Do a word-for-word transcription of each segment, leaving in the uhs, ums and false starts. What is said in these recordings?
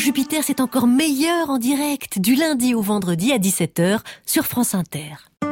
Jupiter, c'est encore meilleur en direct, du lundi au vendredi à dix-sept heures sur France Inter.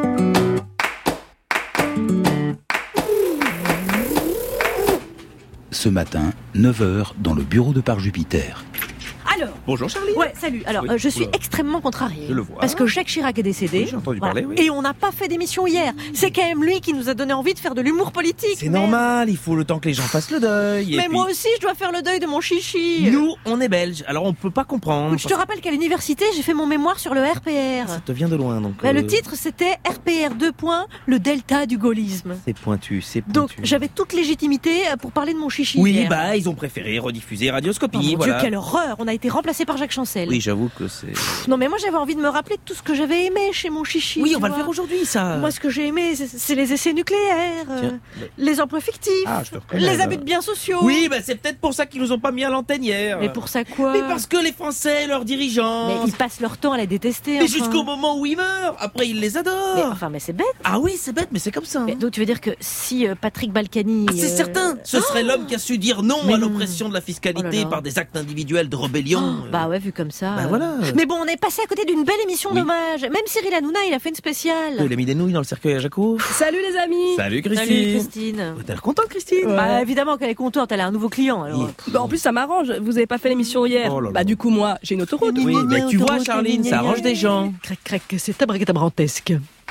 Ce matin, neuf heures, dans le bureau de Par Jupiter. Alors, bonjour Charlie. Ouais, salut. Alors, oui. euh, je suis Oula. extrêmement contrariée. Je le vois. Parce que Jacques Chirac est décédé. Oui, j'ai entendu Voilà. parler, oui. Et on n'a pas fait d'émission hier. C'est quand même lui qui nous a donné envie de faire de l'humour politique. C'est mais... normal, il faut le temps que les gens fassent le deuil. et Mais puis... moi aussi, je dois faire le deuil de mon chichi. Nous, on est belges, alors on peut pas comprendre. Je te rappelle qu'à l'université, j'ai fait mon mémoire sur le R P R. Ça te vient de loin, donc. Bah, euh, Le titre, c'était R P R deux points, le delta du gaullisme. C'est pointu, c'est pointu. Donc, j'avais toute légitimité pour parler de mon chichi. Oui, hier. bah, ils ont préféré rediffuser Oh, Radioscopie, mon voilà. Dieu, quelle horreur. On a été remplacé par Jacques Chancel. Oui, j'avoue que c'est... Non, mais moi, j'avais envie de me rappeler de tout ce que j'avais aimé chez mon chichi. Oui, tu on va le vois. faire aujourd'hui, ça. Moi, ce que j'ai aimé, c'est- c'est les essais nucléaires, euh, Tiens, les emplois fictifs, Ah, je te reconnais, les là. abus de biens sociaux. Oui, bah, c'est peut-être pour ça qu'ils nous ont pas mis à l'antenne hier. Mais pour ça quoi? Mais parce que les Français, leurs dirigeants... Mais ils passent leur temps à la détester. Mais enfin. jusqu'au moment où ils meurent, après ils les adorent. Mais, enfin, mais c'est bête. Ah oui, c'est bête, mais c'est comme ça. hein. Mais donc tu veux dire que si euh, Patrick Balkany... Ah, c'est euh, certain, ce serait l'homme qui a su dire non Mais à non. l'oppression de la fiscalité Oh là là. par des actes individuels de rébellion. oh, Euh, bah ouais, vu comme ça. Bah euh. voilà. Mais bon, on est passé à côté d'une belle émission Oui. d'hommage. Même Cyril Hanouna, il a fait une spéciale. Il a mis des nouilles dans le cercueil à Jaco. Salut les amis. Salut Salut Christine. T'as l'air contente, Christine? Ouais. Bah évidemment qu'elle est contente, elle a un nouveau client. Alors. Oui. Bah, en plus ça m'arrange, vous avez pas fait l'émission hier. Oh là là. Bah du coup moi j'ai une autoroute. Oui, Gna, gna, mais tu vois, autoroute, Charline, gna, ça gna, arrange gna. des gens. Crac, crac, c'est abracadabrantesque.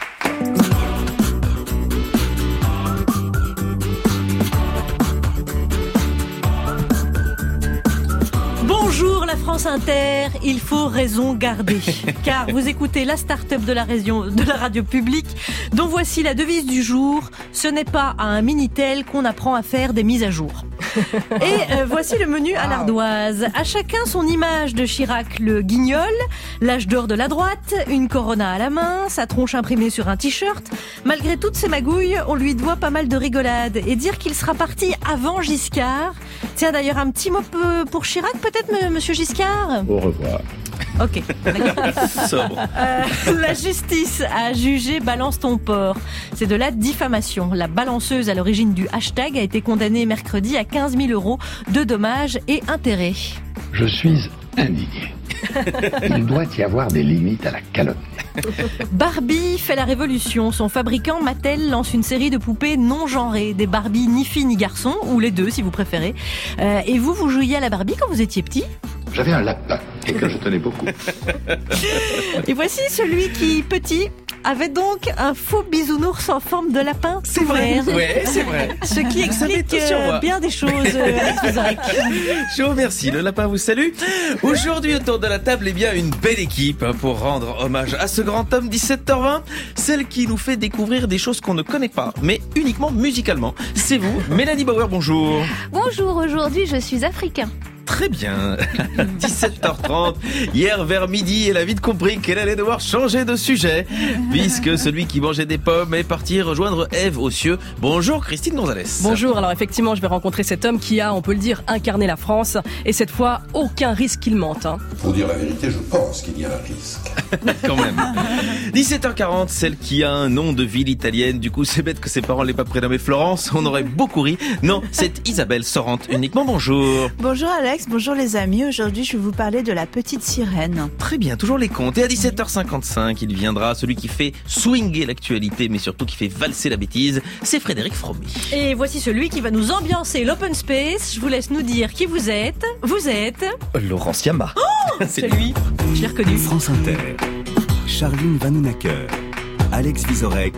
Bonjour la France Inter, il faut raison garder, car vous écoutez la start-up de la, région, de la radio publique, dont voici la devise du jour, ce n'est pas à un Minitel qu'on apprend à faire des mises à jour. Et euh, voici le menu à l'ardoise. À chacun son image de Chirac le guignol, l'âge d'or de la droite, une corona à la main, sa tronche imprimée sur un t-shirt. Malgré toutes ces magouilles, on lui doit pas mal de rigolade. Et dire qu'il sera parti avant Giscard. Tiens d'ailleurs un petit mot peu pour Chirac peut-être, m- monsieur Giscard? Au revoir. Ok. d'accord. Sobre. Euh, la justice a jugé Balance ton porc. C'est de la diffamation. La balanceuse à l'origine du hashtag a été condamnée mercredi à quinze mille euros de dommages et intérêts. Je suis indigné. Il doit y avoir des limites à la calomnie. Barbie fait la révolution. Son fabricant Mattel lance une série de poupées non genrées, des Barbie ni filles ni garçons, ou les deux si vous préférez. Euh, et vous, vous jouiez à la Barbie quand vous étiez petit? J'avais un lapin et que je tenais beaucoup. Et voici celui qui, petit, avait donc un faux bisounours en forme de lapin. C'est vrai. ouvert. Ouais, c'est vrai. Ce qui Vous savez explique tout sur euh, moi. bien des choses, euh, Alex Vizorek. Je vous remercie, le lapin vous salue. Aujourd'hui, autour de la table, eh bien, une belle équipe hein, pour rendre hommage à ce grand homme, dix-sept heures vingt, celle qui nous fait découvrir des choses qu'on ne connaît pas, mais uniquement musicalement. C'est vous, Mélanie Bauer, bonjour. Bonjour, aujourd'hui je suis africain. Très bien. dix-sept heures trente. Hier, vers midi, elle a vite compris qu'elle allait devoir changer de sujet, puisque celui qui mangeait des pommes est parti rejoindre Ève aux cieux. Bonjour, Christine Gonzalez. Bonjour, alors effectivement je vais rencontrer cet homme qui a, on peut le dire, incarné la France. Et cette fois, aucun risque qu'il mente. Hein. Pour dire la vérité, je pense qu'il y a un risque. Quand même. dix-sept heures quarante, celle qui a un nom de ville italienne. Du coup, c'est bête que ses parents l'aient pas prénommée Florence. On aurait beaucoup ri. Non, c'est Isabelle Sorante uniquement. Bonjour. Bonjour Alex, bonjour les amis. Aujourd'hui, je vais vous parler de la petite sirène. Très bien, toujours les comptes. Et à dix-sept heures cinquante-cinq, il viendra celui qui fait swinger l'actualité, mais surtout qui fait valser la bêtise. C'est Frédéric Fromy. Et voici celui qui va nous ambiancer l'open space. Je vous laisse nous dire qui vous êtes. Vous êtes... Laurence Yama. C'est lui. Je l'ai reconnu. France Inter. Charline Vanhoenacker. Alex Vizorek.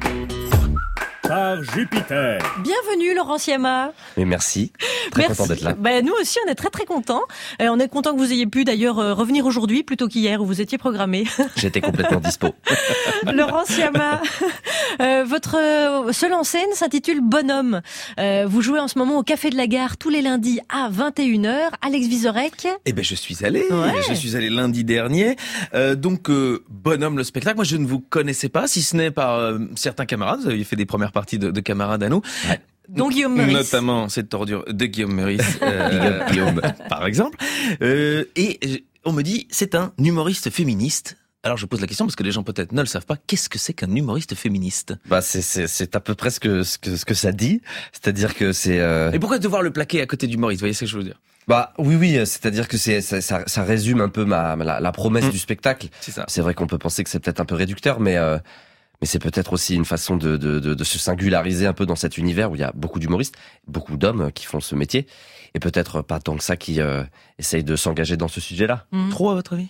Par Jupiter. Bienvenue Laurent Siama. Mais merci. Très Merci. content d'être là. Ben, nous aussi, on est très très contents. Euh, on est content que vous ayez pu d'ailleurs euh, revenir aujourd'hui plutôt qu'hier où vous étiez programmé. J'étais complètement dispo. Laurent Siama, euh, votre euh, seule en scène s'intitule Bonhomme. Euh, vous jouez en ce moment au Café de la Gare tous les lundis à vingt et une heures. Alex Vizorek. Eh ben, je suis allé. Ouais. Je suis allé lundi dernier. Euh, donc, euh, Bonhomme le spectacle. Moi, je ne vous connaissais pas, si ce n'est par euh, certains camarades. Vous aviez fait des premières parties de, de camarades à nous. Ouais. Donc Guillaume Meurice. Notamment cette tordure de Guillaume Meurice, euh, Guillaume, par exemple. Euh, et euh, on me dit, c'est un humoriste féministe. Alors je pose la question parce que les gens peut-être ne le savent pas. Qu'est-ce que c'est qu'un humoriste féministe? Bah c'est c'est c'est à peu près ce que ce que ce que ça dit. C'est-à-dire que c'est. Euh... Et pourquoi devoir le plaquer à côté d'humoriste? Vous voyez ce que je veux dire? Bah oui oui, c'est-à-dire que c'est ça, ça, ça résume un peu ma la, la promesse mmh. du spectacle. C'est ça. C'est vrai qu'on peut penser que c'est peut-être un peu réducteur, mais euh, mais c'est peut-être aussi une façon de, de de de se singulariser un peu dans cet univers où il y a beaucoup d'humoristes, beaucoup d'hommes qui font ce métier, et peut-être pas tant que ça qui euh, essayent de s'engager dans ce sujet-là. Mmh. Trop à votre avis?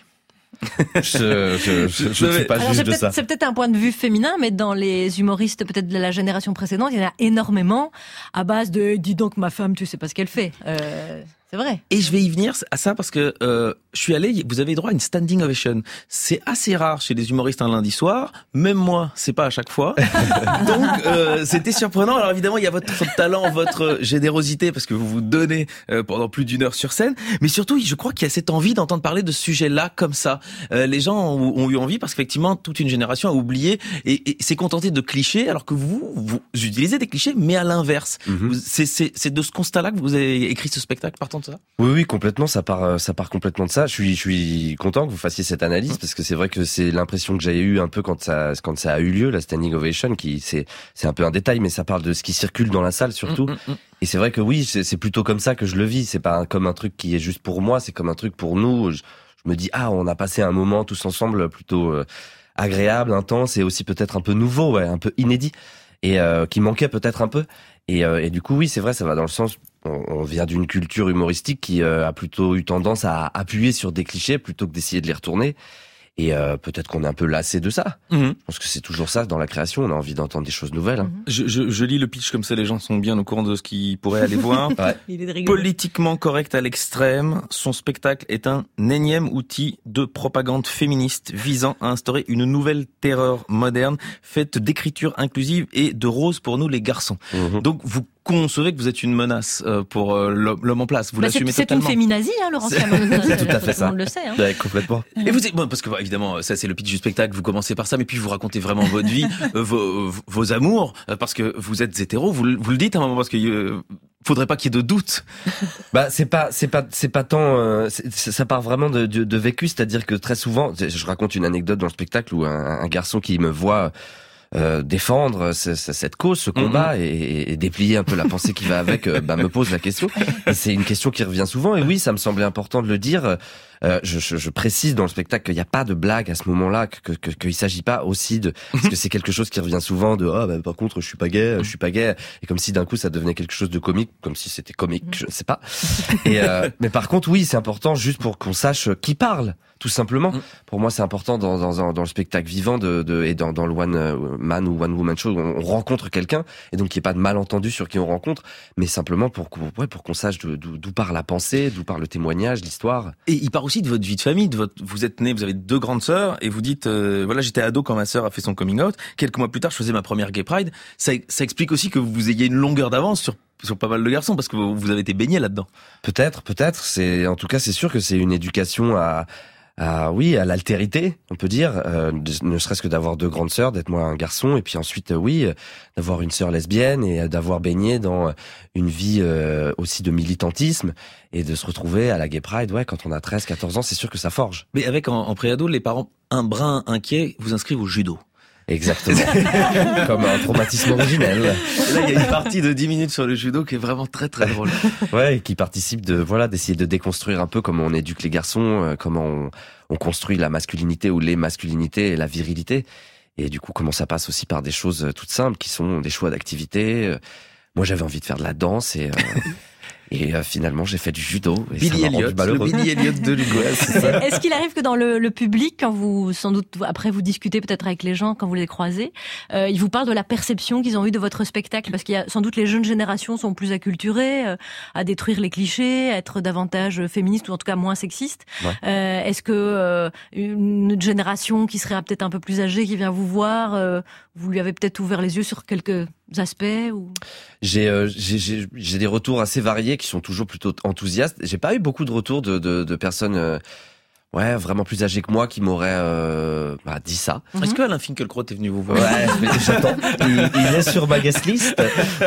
je je, je, je ne suis pas Alors, juge c'est de ça. C'est peut-être un point de vue féminin, mais dans les humoristes peut-être de la génération précédente, il y en a énormément à base de « dis donc ma femme, tu sais pas ce qu'elle fait euh, ». C'est vrai. Et je vais y venir à ça parce que euh, je suis allé, vous avez droit à une standing ovation. C'est assez rare chez les humoristes un lundi soir. Même moi, c'est pas à chaque fois. Donc euh, c'était surprenant. Alors évidemment, il y a votre talent, votre générosité parce que vous vous donnez euh, pendant plus d'une heure sur scène. Mais surtout, je crois qu'il y a cette envie d'entendre parler de ce sujet-là comme ça. Euh, les gens ont, ont eu envie parce qu'effectivement, toute une génération a oublié et, et s'est contentée de clichés, alors que vous, vous utilisez des clichés, mais à l'inverse. Mm-hmm. C'est, c'est, c'est de ce constat-là que vous avez écrit ce spectacle, partant de ça? Oui, oui, complètement. Ça part, ça part complètement de ça. Je suis, je suis content que vous fassiez cette analyse parce que c'est vrai que c'est l'impression que j'ai eu un peu quand ça, quand ça a eu lieu, la standing ovation, qui c'est, c'est un peu un détail, mais ça parle de ce qui circule dans la salle surtout. Mmh, mmh. Et c'est vrai que oui, c'est, c'est plutôt comme ça que je le vis. C'est pas comme un truc qui est juste pour moi, c'est comme un truc pour nous. Je, je me dis ah, on a passé un moment tous ensemble plutôt euh, agréable, intense et aussi peut-être un peu nouveau, ouais, un peu inédit et euh, qui manquait peut-être un peu. Et, euh, et du coup, oui, c'est vrai, ça va dans le sens. On, on vient d'une culture humoristique qui euh, a plutôt eu tendance à appuyer sur des clichés plutôt que d'essayer de les retourner. Et euh, peut-être qu'on est un peu lassé de ça. Mmh. Je pense que c'est toujours ça dans la création. On a envie d'entendre des choses nouvelles. Hein. Je, je, je lis le pitch comme ça, les gens sont bien au courant de ce qu'ils pourraient aller voir. Ouais. Il est de Politiquement correct à l'extrême, son spectacle est un énième outil de propagande féministe visant à instaurer une nouvelle terreur moderne faite d'écriture inclusive et de rose pour nous les garçons. Mmh. Donc vous concevez que vous êtes une menace pour l'homme en place. Vous bah l'assumez c'est, totalement. C'est une féminazie, hein, Laurent Siamon. C'est tout à fait ça. On le sait. Hein. Ouais, complètement. Et vous, bon, parce que bah, évidemment, ça c'est le pitch du spectacle. Vous commencez par ça, mais puis vous racontez vraiment votre vie, euh, vos, vos amours, euh, parce que vous êtes hétéro. Vous, vous le dites à un moment parce que euh, faudrait pas qu'il y ait de doute. Bah c'est pas, c'est pas, c'est pas tant. Euh, c'est, ça part vraiment de, de, de vécu, c'est-à-dire que très souvent, je raconte une anecdote dans le spectacle où un, un garçon qui me voit. Euh, défendre c- c- cette cause, ce combat mmh. et, et déplier un peu la pensée qui va avec, euh, bah, me pose la question. Et c'est une question qui revient souvent. Et oui, ça me semblait important de le dire. Euh, je, je, je précise dans le spectacle qu'il n'y a pas de blague à ce moment-là, que, que, qu'il s'agit pas aussi de, parce que c'est quelque chose qui revient souvent de, ah, oh, bah, par contre, je suis pas gay, je suis pas gay. Et comme si d'un coup, ça devenait quelque chose de comique, comme si c'était comique, je ne sais pas. Et, euh, mais par contre, oui, c'est important juste pour qu'on sache qui parle. Tout simplement. Mmh. Pour moi, c'est important dans, dans, dans le spectacle vivant de, de, et dans, dans le One Man ou One Woman Show, on, on rencontre quelqu'un et donc il n'y ait pas de malentendu sur qui on rencontre, mais simplement pour, ouais, pour qu'on sache d'où, d'où part la pensée, d'où part le témoignage, l'histoire. Et il part aussi de votre vie de famille, de votre, vous êtes né, vous avez deux grandes sœurs et vous dites, euh, voilà, j'étais ado quand ma sœur a fait son coming out. Quelques mois plus tard, je faisais ma première Gay Pride. Ça, ça explique aussi que vous ayez une longueur d'avance sur sur pas mal de garçons parce que vous, vous avez été baigné là-dedans. Peut-être, peut-être. C'est, en tout cas, c'est sûr que c'est une éducation à, à oui, à l'altérité, on peut dire, euh, ne serait-ce que d'avoir deux grandes sœurs, d'être moi un garçon, et puis ensuite, euh, oui, d'avoir une sœur lesbienne et d'avoir baigné dans une vie euh, aussi de militantisme et de se retrouver à la Gay Pride, ouais, quand on a treize, quatorze ans, c'est sûr que ça forge. Mais avec en, en préado, les parents un brin inquiets vous inscrivent au judo. Exactement. Comme un traumatisme originel. Et là, il y a une partie de dix minutes sur le judo qui est vraiment très très drôle. Ouais, et qui participe de, voilà, d'essayer de déconstruire un peu comment on éduque les garçons, euh, comment on, on construit la masculinité ou les masculinités et la virilité. Et du coup, comment ça passe aussi par des choses toutes simples qui sont des choix d'activité. Moi, j'avais envie de faire de la danse et, euh, et euh, finalement, j'ai fait du judo. Et Billy ça m'a Elliot, rendu malheureux. le Billy Elliot de Lugo. Est-ce qu'il arrive que dans le, le public, quand vous, sans doute, après vous discutez peut-être avec les gens, quand vous les croisez, euh, ils vous parlent de la perception qu'ils ont eue de votre spectacle? Parce qu'il y a sans doute les jeunes générations sont plus acculturées, euh, à détruire les clichés, à être davantage féministes ou en tout cas moins sexistes. Ouais. Euh, est-ce que euh, une génération qui serait peut-être un peu plus âgée, qui vient vous voir, euh, vous lui avez peut-être ouvert les yeux sur quelques aspects ou... J'ai, euh, j'ai, j'ai, j'ai des retours assez variés qui sont toujours plutôt enthousiastes. J'ai pas eu beaucoup de retours de, de, de personnes, euh, ouais, vraiment plus âgées que moi qui m'auraient euh, bah, dit ça. Mm-hmm. Est-ce que Alain Finkielkraut est venu vous voir? Ouais, mais j'attends. Il, il est sur ma guest list.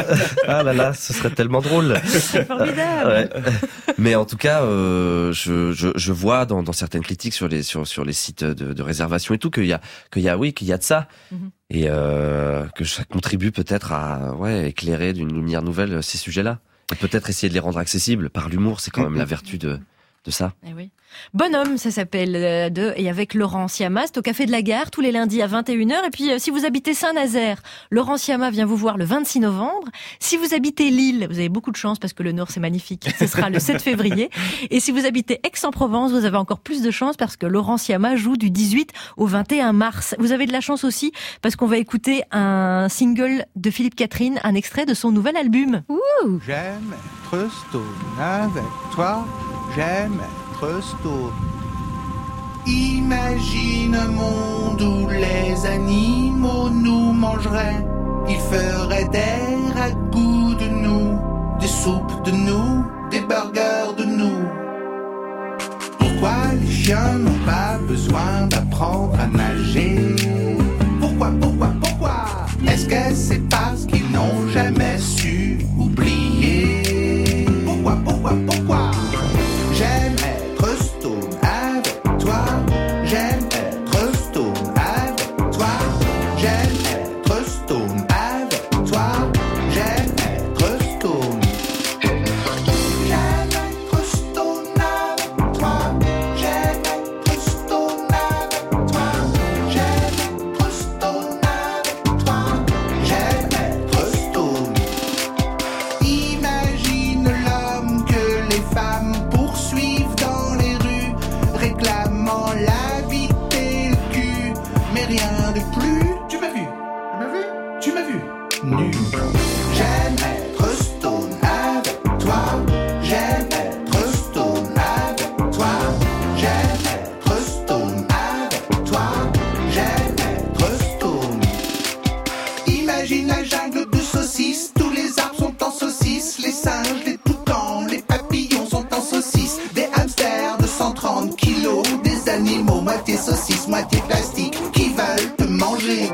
Ah là là, ce serait tellement drôle. C'est formidable. Ouais. Mais en tout cas, euh, je, je, je vois dans, dans certaines critiques sur les sur sur les sites de, de réservation et tout qu'il y a qu'il y a oui qu'il y a de ça. Mm-hmm. Et euh, que ça contribue peut-être à ouais éclairer d'une lumière nouvelle ces sujets-là. Et peut-être essayer de les rendre accessibles par l'humour, c'est quand même la vertu de, de ça. Eh oui. Bonhomme, ça s'appelle, euh, de, et avec Laurent Siama, c'est au Café de la Gare, tous les lundis à vingt et une heures. Et puis, euh, si vous habitez Saint-Nazaire, Laurent Siama vient vous voir le vingt-six novembre. Si vous habitez Lille, vous avez beaucoup de chance parce que le Nord, c'est magnifique. Ce sera le sept février. Et si vous habitez Aix-en-Provence, vous avez encore plus de chance parce que Laurent Siama joue du dix-huit au vingt et un mars. Vous avez de la chance aussi parce qu'on va écouter un single de Philippe Catherine, un extrait de son nouvel album. Ouh. J'aime être stone avec toi, j'aime stone. Imagine un monde où les animaux nous mangeraient. Ils feraient des ragoûts de nous, des soupes de nous, des burgers de nous. Pourquoi les chiens n'ont pas besoin d'apprendre à nager? Pourquoi, pourquoi, pourquoi? Est-ce que c'est parce qu'ils n'ont jamais su oublier? Pourquoi, pourquoi, pourquoi? J'aime être stone avec toi. J'aime être stone avec toi. J'aime être stone avec toi. J'aime être stone. J'aime être stone avec toi. J'aime être stone avec toi. J'aime être stone avec toi. J'aime être stone. Imagine l'homme que les femmes poursuivent dans les rues, réclamant la bite et le cul, mais rien de plus. Tu m'as vu? Tu m'as vu? Tu m'as vu? Nu. J'aime être stone avec toi. J'aime être stone avec toi. J'aime être stone avec toi. J'aime être stone. Imagine la jungle de saucisses. Tous les arbres sont en saucisses. Les singes, les toucans, les papillons sont en saucisses. Des hamsters de cent trente kilos. Des animaux moitié saucisses, moitié plastique qui veulent te manger.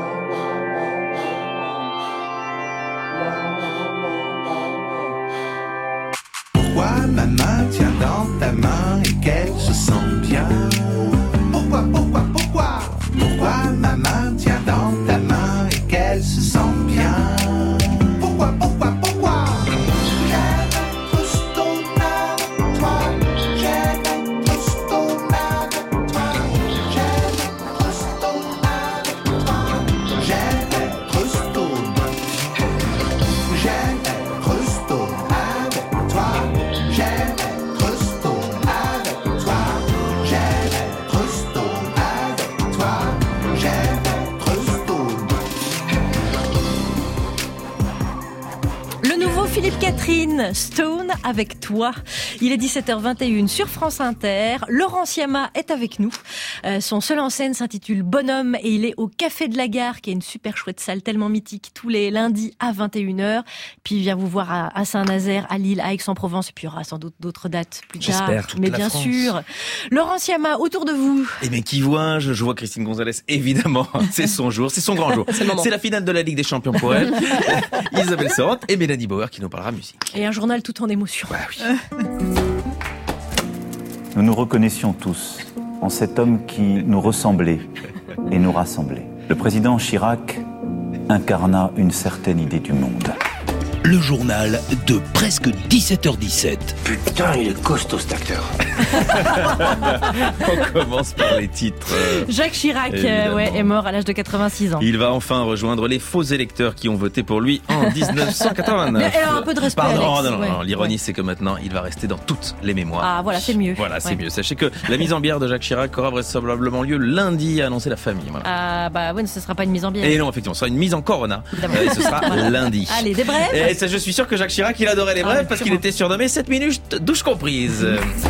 Pourquoi ma main tient dans ta main et qu'elle se sent bien? Pourquoi, pourquoi, pourquoi? Pourquoi ma main tient dans ta main et qu'elle se sent bien? Pourquoi, pourquoi, pourquoi? J'aime être stone avec toi. J'aime être stone avec toi. J'aime être stone avec toi. J'aime être stone. J'aime être stone avec toi. J'aime être stone avec toi. J'aime être stone avec toi. J'aime être stone. Le nouveau Philippe Catherine, Stone avec toi. Il est dix-sept heures vingt et une sur France Inter. Laurent Siama est avec nous. Euh, son seul en scène s'intitule Bonhomme et il est au Café de la Gare, qui est une super chouette salle tellement mythique, tous les lundis à vingt et une heures. Puis il vient vous voir à, à Saint-Nazaire, à Lille, à Aix-en-Provence, et puis il y aura sans doute d'autres dates plus tard. J'espère, toute Mais la bien France. sûr. Laurent Siama, autour de vous. Eh bien, qui vois je, je vois Christine Gonzalez, évidemment. C'est son jour, c'est son grand jour. C'est le moment. C'est la finale de la Ligue des Champions pour elle. Isabelle Sorante et Mélanie Bauer qui nous parlera musique. Et un journal tout en émotion. Bah oui. Nous nous reconnaissions tous en cet homme qui nous ressemblait et nous rassemblait. Le président Chirac incarna une certaine idée du monde. Le journal de presque dix-sept heures dix-sept. Putain, il est costaud cet acteur. On commence par les titres. Jacques Chirac euh, ouais, est mort à l'âge de quatre-vingt-six ans. Il va enfin rejoindre les faux électeurs qui ont voté pour lui en dix-neuf cent quatre-vingt-neuf. Mais alors un peu de respect, Pardon, Alex. non, non, Ouais. non, l'ironie c'est que maintenant il va rester dans toutes les mémoires. Ah voilà, c'est mieux. Voilà, c'est Ouais. mieux. Sachez que la mise en bière de Jacques Chirac aura vraisemblablement lieu lundi, a annoncé la famille. Voilà. Ah bah ouais, ce sera pas une mise en bière. Et non, effectivement, ce sera une mise en corona. Évidemment. Euh, Et ce sera Voilà. lundi. Allez, des brèves. Et ça, je suis sûr que Jacques Chirac, il adorait les Ah, brèves oui, parce qu'il sûrement. était surnommé sept minutes douche comprise.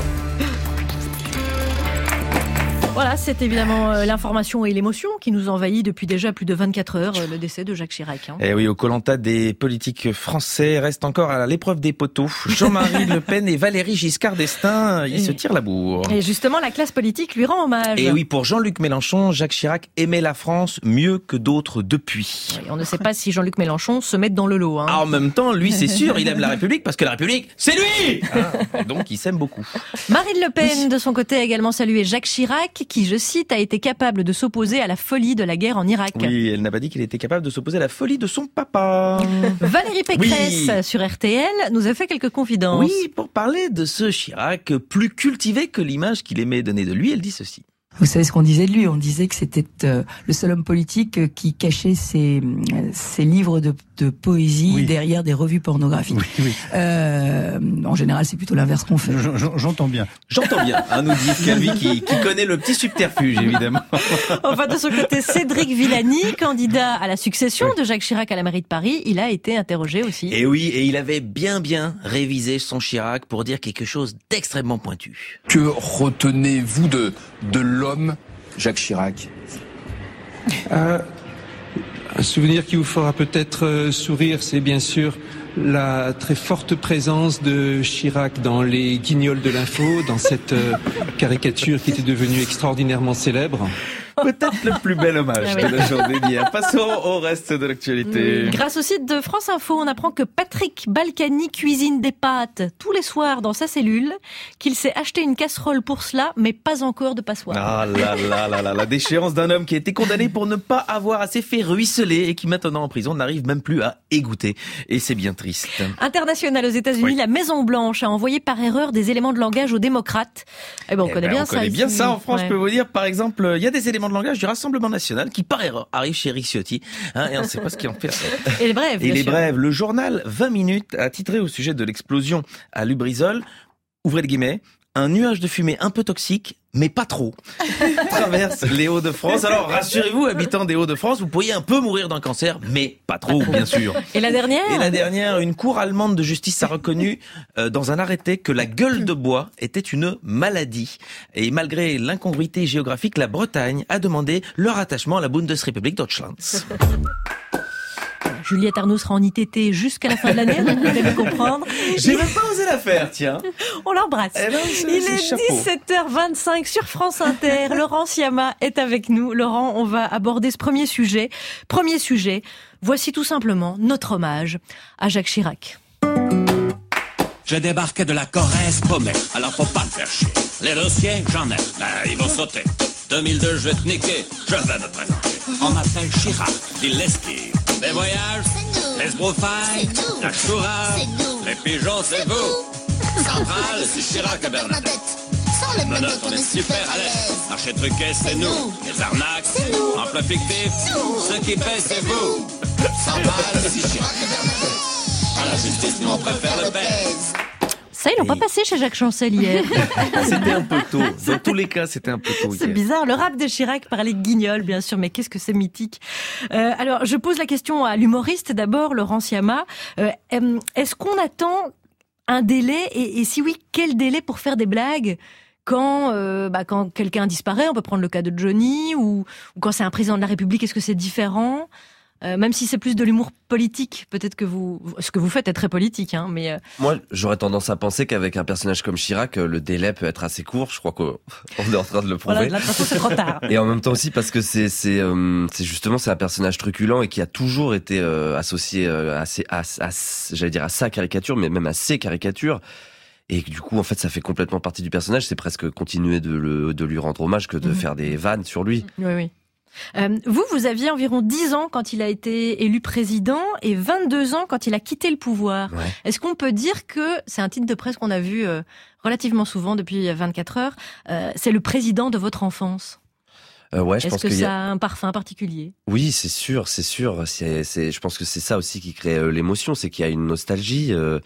Voilà, c'est évidemment euh, l'information et l'émotion qui nous envahit depuis déjà plus de vingt-quatre heures, euh, le décès de Jacques Chirac. Hein. Et oui, au Koh-Lanta des politiques français reste encore à l'épreuve des poteaux. Jean-Marie Le Pen et Valéry Giscard d'Estaing, ils Et- se tirent la bourre. Et justement, la classe politique lui rend hommage. Et oui, pour Jean-Luc Mélenchon, Jacques Chirac aimait la France mieux que d'autres depuis. Oui, on ne sait pas si Jean-Luc Mélenchon se met dans le lot. Hein. Ah, en même temps, lui, c'est sûr, il aime la République parce que la République, c'est lui. Hein, et donc, il s'aime beaucoup. Marine Le Pen, de son côté, a également salué Jacques Chirac, qui, je cite, a été capable de s'opposer à la folie de la guerre en Irak. Oui, elle n'a pas dit qu'il était capable de s'opposer à la folie de son papa. Valérie Pécresse, oui. sur R T L, nous a fait quelques confidences. Oui, pour parler de ce Chirac plus cultivé que l'image qu'il aimait donner de lui, elle dit ceci. Vous savez ce qu'on disait de lui? On disait que c'était euh, le seul homme politique qui cachait ses, ses livres de, de poésie oui. derrière des revues pornographiques. Oui, oui. Euh, en général, c'est plutôt l'inverse qu'on fait. J'entends bien. J'entends bien, hein, nous dit Calvi qui, qui connaît le petit subterfuge, évidemment. Enfin, de son côté, Cédric Villani, candidat à la succession oui. de Jacques Chirac à la mairie de Paris, il a été interrogé aussi. Et oui, et il avait bien bien révisé son Chirac pour dire quelque chose d'extrêmement pointu. Que retenez-vous de, de l'homme L'homme Jacques Chirac. Euh, un souvenir qui vous fera peut-être euh, sourire, c'est bien sûr la très forte présence de Chirac dans les Guignols de l'info, dans cette euh, caricature qui était devenue extraordinairement célèbre. Peut-être le plus bel hommage ah oui. de la journée d'hier. Passons au reste de l'actualité. Oui. Grâce au site de France Info, on apprend que Patrick Balkany cuisine des pâtes tous les soirs dans sa cellule, qu'il s'est acheté une casserole pour cela, mais pas encore de passoire. Ah là là là là, la déchéance d'un homme qui a été condamné pour ne pas avoir assez fait ruisseler et qui maintenant en prison n'arrive même plus à égoutter. Et c'est bien triste. International aux États-Unis, oui. la Maison Blanche a envoyé par erreur des éléments de langage aux démocrates. Eh ben, on eh connaît ben, bien on ça. On connaît ici. bien ça en France, ouais. je peux vous dire. Par exemple, il y a des éléments de langage du Rassemblement National qui, par erreur, arrivent chez Eric Ciotti. Hein, et on ne sait pas ce qu'il en fait. Et les brèves, Et bien les sûr. brèves. Le journal vingt minutes a titré au sujet de l'explosion à Lubrizol, ouvrez les guillemets, un nuage de fumée un peu toxique, mais pas trop, traverse les Hauts-de-France. Alors, rassurez-vous, habitants des Hauts-de-France, vous pourriez un peu mourir d'un cancer, mais pas trop, bien sûr. Et la dernière Et la dernière, une cour allemande de justice a reconnu euh, dans un arrêté que la gueule de bois était une maladie. Et malgré l'incongruité géographique, la Bretagne a demandé le rattachement à la Bundesrepublik Deutschland. Juliette Arnaud sera en I T T jusqu'à la fin de l'année, donc vous allez le comprendre. J'ai même pas osé la faire, tiens. On l'embrasse. Eh ben, c'est, Il c'est est chapeau. dix-sept heures vingt-cinq sur France Inter. Laurent Siama est avec nous. Laurent, on va aborder ce premier sujet. Premier sujet, voici tout simplement notre hommage à Jacques Chirac. Je débarquais de la Corrèze paumé, alors faut pas me faire chier. Les dossiers, j'en ai, ben, ils vont sauter. deux mille deux, je vais te niquer, je vais me présenter. On m'appelle Chirac, il l'esquive. Les voyages, les brouffailles, la choura, les pigeons, c'est vous. Centrale, c'est Chirac et Bernadette. Sans les menottes, on est super à l'aise. Marché truqué, c'est nous. Les arnaques, c'est nous. Emploi fictif, ceux qui paient, c'est vous. Centrale, c'est Chirac et Bernadette. À la justice, nous on préfère le baise. Ça, ils l'ont pas passé chez Jacques Chancel hier. C'était un peu tôt. Dans tous les cas, c'était un peu tôt. C'est hier. bizarre. Le rap de Chirac parlait de Guignol, bien sûr, mais qu'est-ce que c'est mythique. Euh, alors, je pose la question à l'humoriste d'abord, Laurent Siama. Euh, est-ce qu'on attend un délai et, et si oui, quel délai pour faire des blagues quand, euh, bah, quand quelqu'un disparaît? On peut prendre le cas de Johnny ou, ou quand c'est un président de la République, est-ce que c'est différent? Euh, même si c'est plus de l'humour politique, peut-être que vous, ce que vous faites est très politique, hein, mais euh... moi j'aurais tendance à penser qu'avec un personnage comme Chirac, le délai peut être assez court. Je crois qu'on est en train de le prouver. Voilà, de la façon, c'est trop tard. Et en même temps aussi parce que c'est c'est euh, c'est justement c'est un personnage truculent et qui a toujours été euh, associé euh, à, ses, à, à j'allais dire à sa caricature, mais même à ses caricatures. Et du coup, en fait, ça fait complètement partie du personnage. C'est presque continuer de le de lui rendre hommage que de mmh. faire des vannes sur lui. Oui, oui. Euh, vous, vous aviez environ dix ans quand il a été élu président et vingt-deux ans quand il a quitté le pouvoir. Ouais. Est-ce qu'on peut dire que, c'est un titre de presse qu'on a vu euh, relativement souvent depuis vingt-quatre heures, euh, c'est le président de votre enfance? Euh, ouais, je Est-ce pense que qu'il y ça a... a un parfum particulier? Oui, c'est sûr, c'est sûr. C'est, c'est, je pense que c'est ça aussi qui crée euh, l'émotion, c'est qu'il y a une nostalgie. Euh...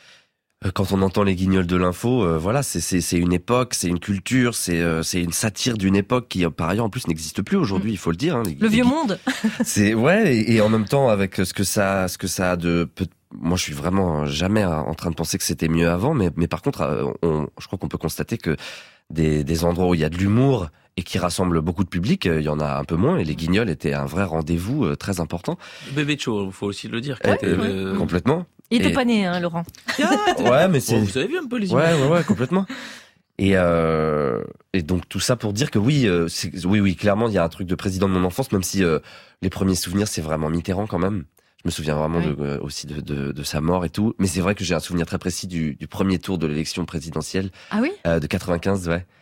Quand on entend les Guignols de l'info, euh, voilà, c'est, c'est, c'est une époque, c'est une culture, c'est, euh, c'est une satire d'une époque qui, par ailleurs, en plus, n'existe plus aujourd'hui. Il faut le dire. Hein, les, le vieux les... monde. C'est ouais, et, et en même temps, avec ce que ça, ce que ça a de, peu... moi, je suis vraiment jamais en train de penser que c'était mieux avant, mais, mais par contre, on, je crois qu'on peut constater que des, des endroits où il y a de l'humour et qui rassemblent beaucoup de public, il y en a un peu moins. Et les Guignols étaient un vrai rendez-vous euh, très important. Bébé de show, il faut aussi le dire. Ouais, était, euh, euh... Complètement. Il était et... pas né, hein, Laurent. Ouais, mais c'est. Bon, vous avez vu un peu les images. Ouais, ouais, ouais, complètement. Et euh, et donc tout ça pour dire que oui, euh, c'est, oui, oui, clairement, il y a un truc de président de mon enfance, même si euh, les premiers souvenirs, c'est vraiment Mitterrand quand même. Je me souviens vraiment oui. de, euh, aussi de, de, de sa mort et tout. Mais c'est vrai que j'ai un souvenir très précis du, du premier tour de l'élection présidentielle. Ah oui euh, de quatre-vingt-quinze, ouais.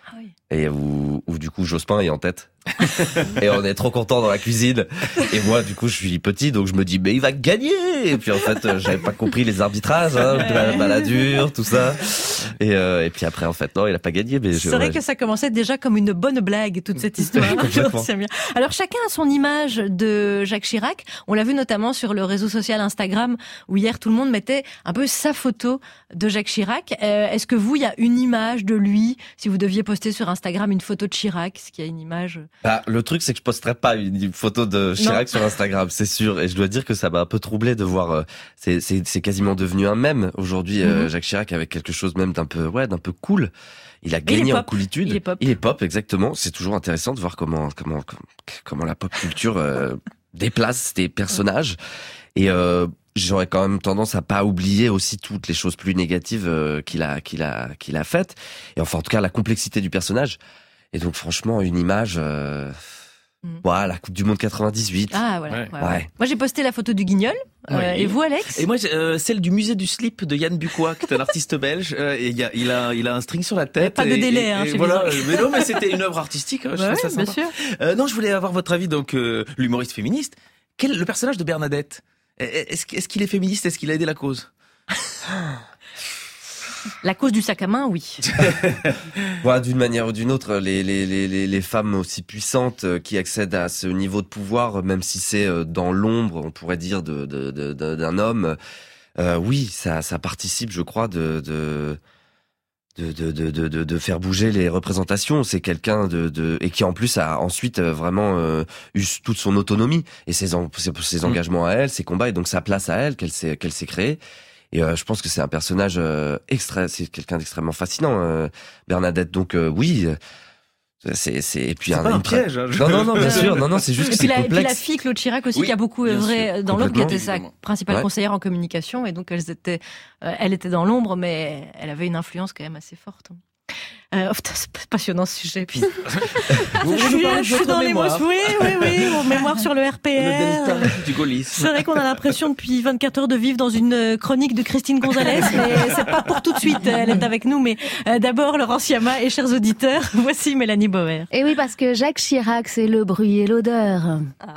Ah oui. Et où, où du coup Jospin est en tête. Et on est trop content dans la cuisine. Et moi, du coup, je suis petit, donc je me dis, mais il va gagner. Et puis en fait, j'avais pas compris les arbitrages, hein, la baladure, tout ça. Et, euh, et puis après, en fait, non, il a pas gagné. Mais c'est je, vrai ouais. que ça commençait déjà comme une bonne blague, toute cette histoire. C'est bien. Alors chacun a son image de Jacques Chirac. On l'a vu notamment sur le réseau social Instagram, où hier tout le monde mettait un peu sa photo de Jacques Chirac. Euh, est-ce que vous, il y a une image de lui, si vous deviez poster sur Instagram une photo de Chirac, est-ce qu'il y a une image? Bah, le truc, c'est que je posterai pas une photo de Chirac non. sur Instagram, c'est sûr. Et je dois dire que ça m'a un peu troublé de voir. Euh, c'est, c'est, c'est quasiment devenu un mème aujourd'hui. Mm-hmm. Euh, Jacques Chirac avec quelque chose même d'un peu, ouais, d'un peu cool. Il a gagné en coolitude. Il est pop. Il est pop, exactement. C'est toujours intéressant de voir comment, comment, comment la pop culture euh, déplace des personnages. Et euh, j'aurais quand même tendance à pas oublier aussi toutes les choses plus négatives euh, qu'il a, qu'il a, qu'il a faites. Et enfin, en tout cas, la complexité du personnage. Et donc, franchement, une image. Euh... Mmh. Ouais, la Coupe du Monde quatre-vingt-dix-huit. Ah voilà. Ouais. Ouais, ouais. Moi j'ai posté la photo du Guignol. Euh, ouais. Et vous Alex? Et moi euh, celle du musée du slip de Yann Bucois, qui est un artiste belge. Euh, et il a, il a, il a un string sur la tête. Pas de et, délai. Et, hein, et voilà. Mais non, mais c'était une œuvre artistique. Hein, je ouais, trouve ça sympa. Bien sûr. Euh, non, je voulais avoir votre avis. Donc euh, l'humoriste féministe. Quel le personnage de Bernadette? Est-ce, est-ce qu'il est féministe? Est-ce qu'il a aidé la cause? La cause du sac à main, oui. Voilà, d'une manière ou d'une autre, les, les, les, les femmes aussi puissantes qui accèdent à ce niveau de pouvoir, même si c'est dans l'ombre, on pourrait dire, de, de, de, d'un homme, euh, oui, ça, ça participe, je crois, de, de, de, de, de, de, de faire bouger les représentations. C'est quelqu'un de, de, et qui en plus a ensuite vraiment euh, eu toute son autonomie et ses, en, ses, ses engagements à elle, ses combats, et donc sa place à elle qu'elle s'est, qu'elle s'est créée. Et euh, je pense que c'est un personnage euh, extra, c'est quelqu'un d'extrêmement fascinant, euh, Bernadette. Donc euh, oui, c'est c'est et puis c'est un, pas un une piège. Hein, non non non bien sûr, non non c'est juste et que puis c'est la, complexe. Et puis la fille Claude Chirac aussi, oui, qui a beaucoup œuvré dans l'ombre, qui était sa principale ouais. conseillère en communication, et donc elles étaient, euh, elle était dans l'ombre, mais elle avait une influence quand même assez forte. Euh, oh, putain, c'est passionnant ce sujet. Puis... Vous je suis, je suis dans l'émotion. Oui, oui, oui. Mon mémoire sur le R P R. Le delta du gaullisme. C'est vrai qu'on a l'impression depuis vingt-quatre heures de vivre dans une chronique de Christine Gonzalez, mais c'est pas pour tout de suite. Elle est avec nous, mais euh, d'abord Laurence Yama et chers auditeurs, voici Mélanie Bauer. Et oui, parce que Jacques Chirac, c'est le bruit et l'odeur. Ah.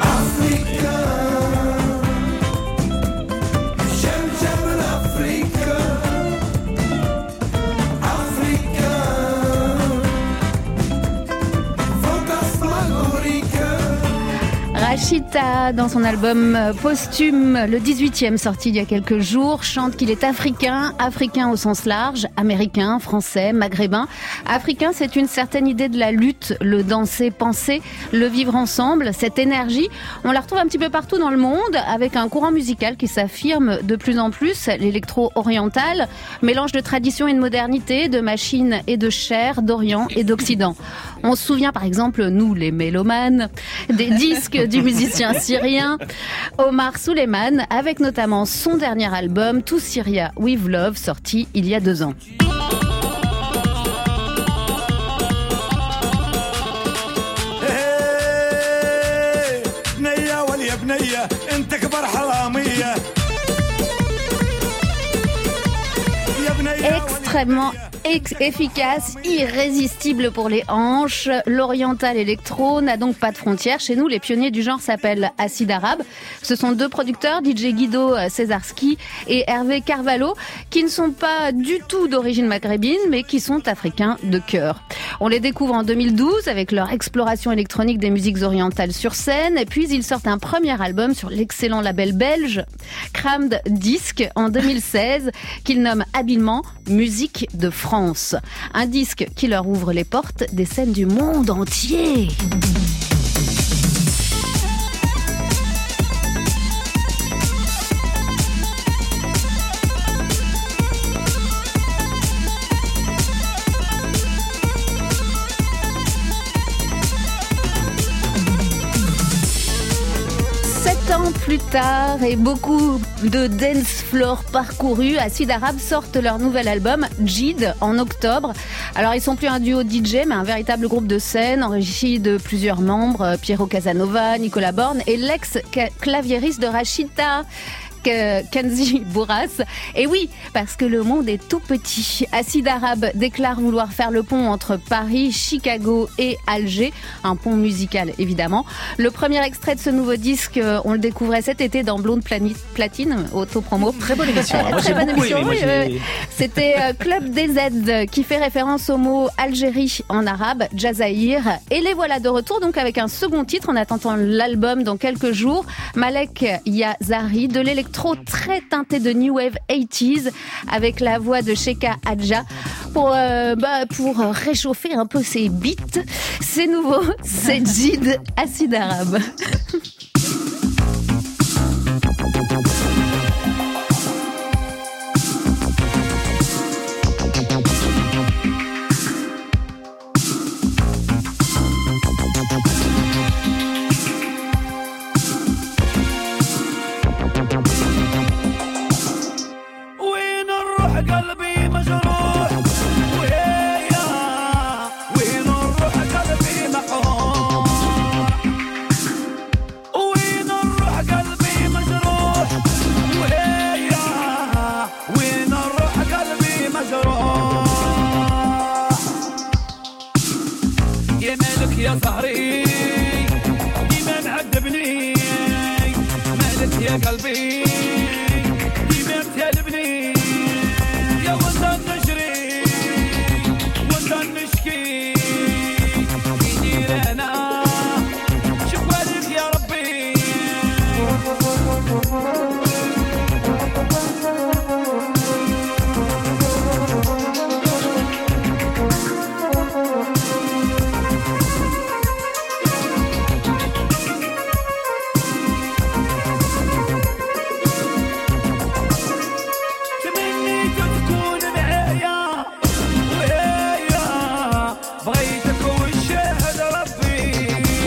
Rachita, dans son album posthume, le dix-huitième sorti il y a quelques jours, chante qu'il est africain, africain au sens large, américain, français, maghrébin. Africain, c'est une certaine idée de la lutte, le danser, penser, le vivre ensemble, cette énergie. On la retrouve un petit peu partout dans le monde, avec un courant musical qui s'affirme de plus en plus, l'électro-oriental, mélange de tradition et de modernité, de machine et de chair, d'Orient et d'Occident. On se souvient par exemple, nous les mélomanes, des disques du musicien syrien Omar Souleyman, avec notamment son dernier album To Syria With Love, sorti il y a deux ans. Extrêmement ex- efficace, irrésistible pour les hanches. L'oriental électro n'a donc pas de frontières. Chez nous, les pionniers du genre s'appellent Acide Arabe. Ce sont deux producteurs, D J Guido Cesarski et Hervé Carvalho, qui ne sont pas du tout d'origine maghrébine, mais qui sont africains de cœur. On les découvre en deux mille douze avec leur exploration électronique des musiques orientales sur scène, et puis ils sortent un premier album sur l'excellent label belge Crammed Disc en deux mille seize, qu'ils nomment habilement Musique de France. Un disque qui leur ouvre les portes des scènes du monde entier. Plus tard et beaucoup de dance floor parcourus, Acide Arabe sortent leur nouvel album Jid en octobre. Alors ils sont plus un duo D J mais un véritable groupe de scène enrichi de plusieurs membres, Piero Casanova, Nicolas Borne et l'ex-claviériste de Rachita, euh, Kenzi Bourras. Et oui, parce que le monde est tout petit. Acide Arabe déclare vouloir faire le pont entre Paris, Chicago et Alger. Un pont musical, évidemment. Le premier extrait de ce nouveau disque, on le découvrait cet été dans Blonde Platine, autopromo. Très bonne émission. Moi, Très j'ai bonne beaucoup émission. aimé. Moi, Oui, j'ai- euh, C'était euh, Club D Z qui fait référence au mot Algérie en arabe, Jazaïr. Et les voilà de retour donc avec un second titre en attendant l'album dans quelques jours. Malek Yazari, de l'électro très teinté de New Wave eighties avec la voix de Sheka Hadja pour, euh, bah, pour réchauffer un peu ses beats. C'est nouveau, c'est Jid Acide Arabe. وين نروح قلبي مجروح وهيا وين نروح قلبي مقهور وين نروح قلبي مجروح وهيا وين نروح قلبي مجروح يا مالك يا سهري ديما معذبني مالك يا قلبي يا لبني يا وطن نجري وطن نشكي يدير انا شكوالك يا ربي تمنيت تكون معايا وهيا بغيتك والشاهد ربي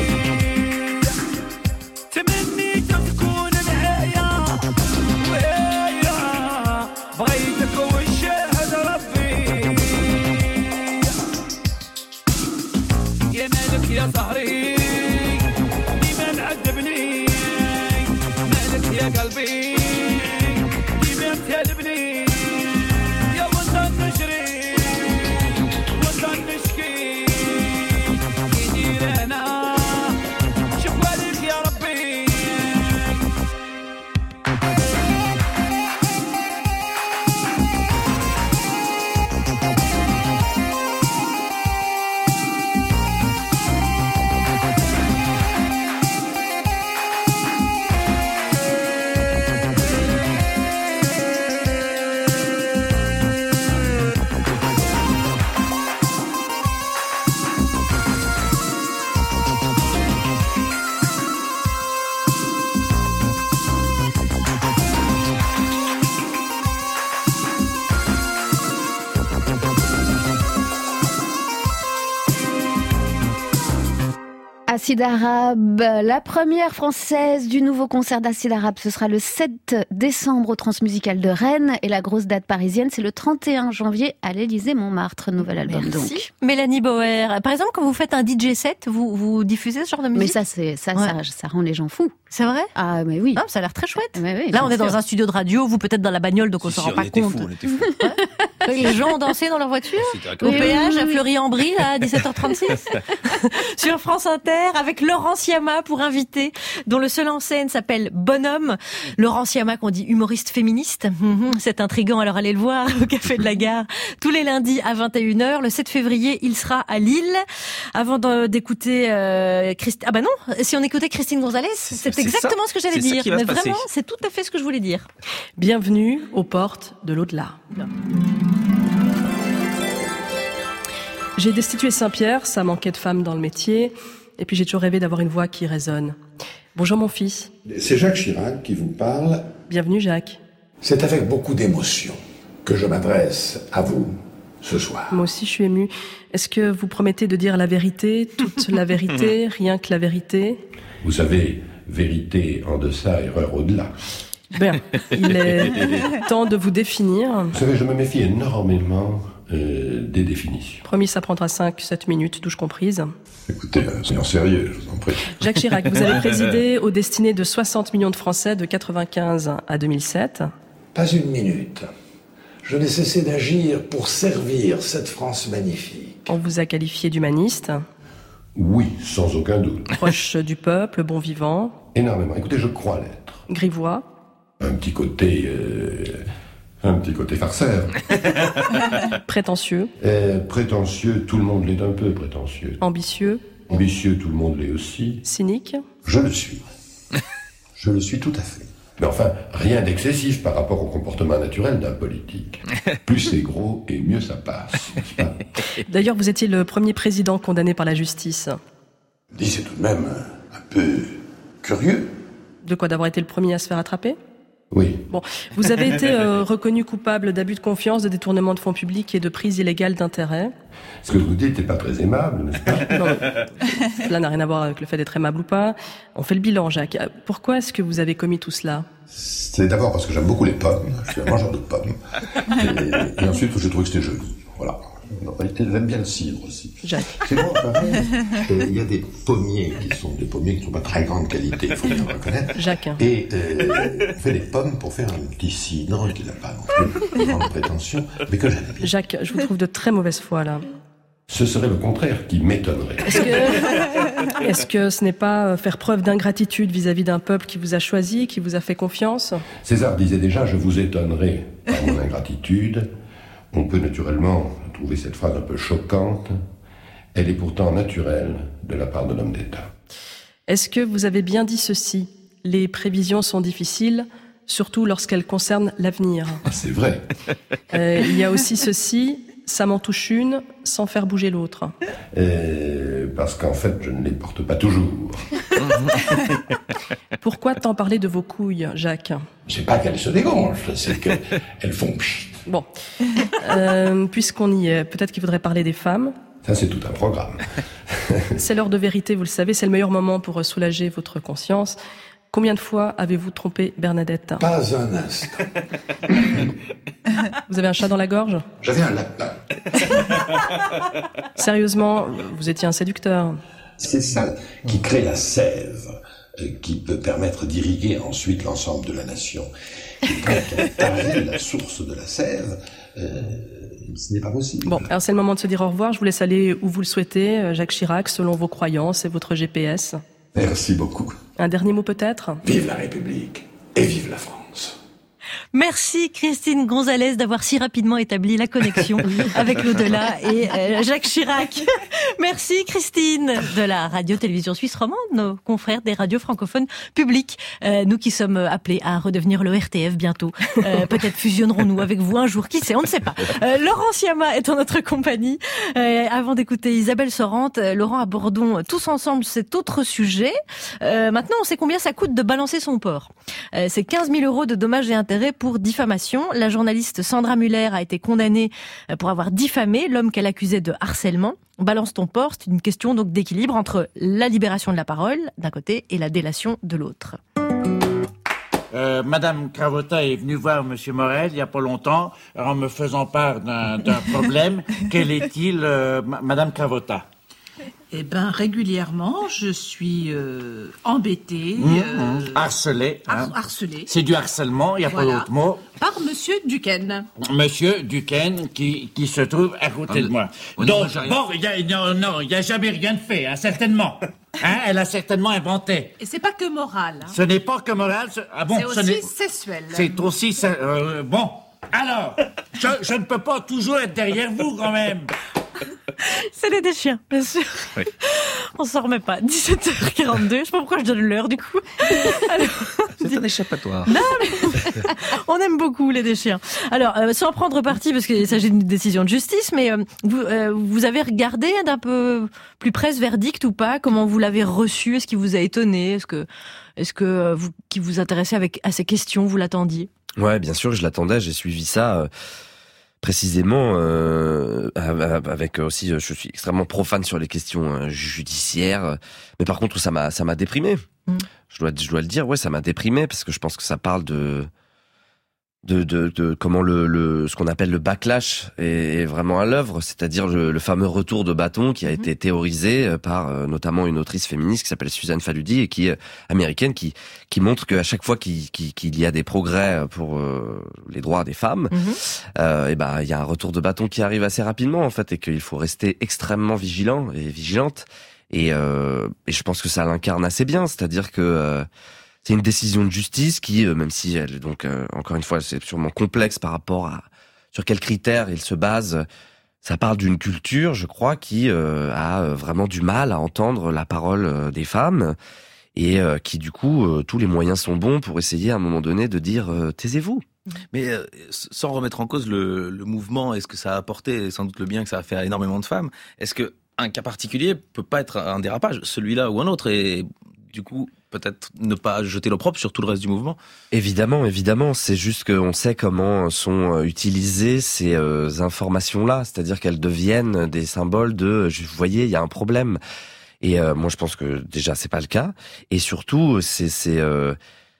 تمنيت تكون معايا وهيا بغيتك والشاهد ربي يا مالك يا سهري ديما معذبني مالك يا قلبي يا لبني يا وطن نجري وطن نشكي يدير انا شكوالك يا ربي Acide Arabe, la première française du nouveau concert d'Acide Arabe, ce sera le sept décembre au Transmusical de Rennes et la grosse date parisienne, c'est le trente et un janvier à l'Élysée-Montmartre, nouvel album Merci. donc. Mélanie Bauer. Par exemple, quand vous faites un D J set, vous, vous diffusez ce genre de musique? Mais ça, c'est, ça, Ouais. ça, ça rend les gens fous. C'est vrai? Ah, mais oui. Ah, ça a l'air très chouette. Mais oui, Là, on bien est dans sûr. un studio de radio, vous peut-être dans la bagnole, donc on Si, s'en si, rend on pas était compte. fous, on était fous. Oui, les gens ont dansé dans leur voiture C'était au incroyable. péage Oui, à oui, oui. Fleury-en-Brie à dix-sept heures trente-six sur France Inter avec Laurent Siama pour invité, dont le seul en scène s'appelle Bonhomme. Laurent Siama qu'on dit humoriste féministe, Mhm, c'est intriguant, alors allez le voir au Café de la Gare tous les lundis à vingt et une heures. Le sept février, il sera à Lille. Avant de- d'écouter euh, Christ... ah bah non, si on écoutait Christine Gonzalez, c'est c'est exactement ça. ce que j'allais C'est ça dire. qui va Mais se passer. vraiment, c'est tout à fait ce que je voulais dire. Bienvenue aux portes de l'au-delà. J'ai destitué Saint-Pierre, ça manquait de femmes dans le métier, et puis j'ai toujours rêvé d'avoir une voix qui résonne. Bonjour mon fils. C'est Jacques Chirac qui vous parle. Bienvenue Jacques. C'est avec beaucoup d'émotion que je m'adresse à vous ce soir. Moi aussi je suis émue. Est-ce que vous promettez de dire la vérité, toute la vérité, rien que la vérité? Vous savez, vérité en deçà, erreur au-delà. Bien, il est temps de vous définir. Vous savez, je me méfie énormément euh, des définitions. Promis, ça prendra cinq sept minutes, douche comprise. Écoutez, euh, soyons sérieux, je vous en prie. Jacques Chirac, vous avez présidé aux destinées de soixante millions de Français de quatre-vingt-quinze à deux mille sept. Pas une minute. Je n'ai cessé d'agir pour servir cette France magnifique. On vous a qualifié d'humaniste. Oui, sans aucun doute. Proche du peuple, bon vivant. Énormément. Écoutez, je crois l'être. Grivois. Un petit côté... Euh, un petit côté farceur. Prétentieux. Euh, prétentieux, tout le monde l'est un peu prétentieux. Ambitieux. Ambitieux, tout le monde l'est aussi. Cynique. Je le suis. Je le suis tout à fait. Mais enfin, rien d'excessif par rapport au comportement naturel d'un politique. Plus c'est gros et mieux ça passe, n'est-ce pas ? D'ailleurs, vous étiez le premier président condamné par la justice. Dis, c'est tout de même un peu curieux. De quoi, d'avoir été le premier à se faire attraper ? Oui. Bon, vous avez été euh, reconnu coupable d'abus de confiance, de détournement de fonds publics et de prise illégale d'intérêt. Ce que vous dites n'est pas très aimable, n'est-ce pas ? Non, cela n'a rien à voir avec le fait d'être aimable ou pas. On fait le bilan, Jacques. Pourquoi est-ce que vous avez commis tout cela ? C'est d'abord parce que j'aime beaucoup les pommes. Je suis un mangeur de pommes. Et, et ensuite, je trouve que c'était joli. Voilà. En réalité, j'aime bien le cidre aussi. Jacques. C'est bon, pareil. Il y a des pommiers qui sont des pommiers qui ne sont pas de très grande qualité, il faut bien le reconnaître. Jacques. Et euh, on fait des pommes pour faire un petit cidre qui n'a pas non plus de grande prétention, mais que j'aime bien. Jacques, je vous trouve de très mauvaise foi, là. Ce serait le contraire qui m'étonnerait. Est-ce que, est-ce que ce n'est pas faire preuve d'ingratitude vis-à-vis d'un peuple qui vous a choisi, qui vous a fait confiance ? César disait déjà « je vous étonnerai par mon ingratitude ». On peut naturellement trouver cette phrase un peu choquante. Elle est pourtant naturelle de la part de l'homme d'État. Est-ce que vous avez bien dit ceci ? Les prévisions sont difficiles, surtout lorsqu'elles concernent l'avenir. C'est vrai. Euh, il y a aussi ceci, ça m'en touche une, sans faire bouger l'autre. Euh, parce qu'en fait, je ne les porte pas toujours. Pourquoi tant parler de vos couilles, Jacques ? C'est pas qu'elles se dégongent, c'est qu'elles font pchit. Bon, euh, puisqu'on y est, peut-être qu'il faudrait parler des femmes. Ça, c'est tout un programme. C'est l'heure de vérité, vous le savez, c'est le meilleur moment pour soulager votre conscience. Combien de fois avez-vous trompé Bernadette ? Pas un instant. Vous avez un chat dans la gorge ? J'avais un lapin. Sérieusement, vous étiez un séducteur. C'est ça qui crée la sève, qui peut permettre d'irriguer ensuite l'ensemble de la nation. Et quand on tarit la source de la sève, euh, ce n'est pas possible. Bon, alors c'est le moment de se dire au revoir. Je vous laisse aller où vous le souhaitez, Jacques Chirac, selon vos croyances et votre G P S. Merci beaucoup. Un dernier mot peut-être ? Vive la République et vive la France. Merci Christine Gonzalez d'avoir si rapidement établi la connexion avec l'au-delà et euh, Jacques Chirac. Merci Christine de la radio-télévision suisse romande, nos confrères des radios francophones publiques. Euh, nous qui sommes appelés à redevenir le R T F bientôt. Euh, peut-être fusionnerons-nous avec vous un jour, qui sait, on ne sait pas. Euh, Laurent Siama est en notre compagnie. Euh, avant d'écouter Isabelle Sorante, euh, Laurent, abordons tous ensemble cet autre sujet. Euh, maintenant, on sait combien ça coûte de balancer son porc. Euh, c'est quinze mille euros de dommages et intérêts pour diffamation. La journaliste Sandra Muller a été condamnée pour avoir diffamé l'homme qu'elle accusait de harcèlement. Balance ton porc, c'est une question donc d'équilibre entre la libération de la parole d'un côté et la délation de l'autre. Euh, Madame Cravota est venue voir Monsieur Morel il y a pas longtemps en me faisant part d'un, d'un problème. Quel est-il, euh, Madame Cravota? Eh ben, régulièrement, je suis euh, embêtée. Mmh, euh, harcelée. Hein. Har- harcelée. C'est du harcèlement, il n'y a Voilà. pas d'autre mot. Par Monsieur Duquesne. Monsieur Duquesne qui, qui se trouve à côté de moi. oh non, Donc, moi, j'ai rien bon, il y a, non, non, il n'y a jamais rien de fait, hein, certainement. Hein, elle a certainement inventé. Et c'est pas que moral. Hein. Ce n'est pas que moral. ce- Ah bon, c'est ce aussi n'est- sexuel. C'est aussi ça. euh, bon, alors, je, je ne peux pas toujours être derrière vous quand même. C'est les déchiens, bien sûr. Oui. On s'en remet pas. dix-sept heures quarante-deux, je sais pas pourquoi je donne l'heure du coup. Alors, C'est un échappatoire. non, mais on aime beaucoup les déchiens. Alors, euh, sans prendre parti, parce qu'il s'agit d'une décision de justice, mais euh, vous, euh, vous avez regardé d'un peu plus près ce verdict ou pas? Comment vous l'avez reçu? Est-ce qu'il vous a étonné? Est-ce que, est-ce que euh, vous, qui vous intéressez avec, à ces questions, vous l'attendiez? Ouais, bien sûr, je l'attendais, j'ai suivi ça euh, précisément euh, avec aussi, je suis extrêmement profane sur les questions euh, judiciaires, mais par contre ça m'a ça m'a déprimé. Mm. Je dois je dois le dire, ouais, ça m'a déprimé parce que je pense que ça parle de de, de, de comment le, le ce qu'on appelle le backlash est, est vraiment à l'œuvre, c'est-à-dire le, le fameux retour de bâton qui a mmh. été théorisé par euh, notamment une autrice féministe qui s'appelle Suzanne Faludi et qui est américaine, qui qui montre qu'à chaque fois qu'il, qu'il, qu'il y a des progrès pour euh, les droits des femmes, mmh. euh, et ben il y a un retour de bâton qui arrive assez rapidement en fait, et qu'il faut rester extrêmement vigilant et vigilante. Et, euh, et je pense que ça l'incarne assez bien, c'est-à-dire que euh, c'est une décision de justice qui, euh, même si elle, donc euh, encore une fois, c'est sûrement complexe par rapport à sur quels critères il se base. Ça parle d'une culture, je crois, qui euh, a vraiment du mal à entendre la parole euh, des femmes et euh, qui, du coup, euh, tous les moyens sont bons pour essayer à un moment donné de dire euh, taisez-vous. Mais euh, sans remettre en cause le, le mouvement et ce que ça a apporté, et sans doute le bien que ça a fait à énormément de femmes, est-ce que un cas particulier peut pas être un dérapage, celui-là ou un autre, et du coup peut-être ne pas jeter l'opprobre sur tout le reste du mouvement? Évidemment, évidemment. C'est juste qu'on sait comment sont utilisées ces euh, informations-là, c'est-à-dire qu'elles deviennent des symboles de « vous voyez, il y a un problème ». Et euh, moi, je pense que déjà, c'est pas le cas. Et surtout, c'est... c'est euh,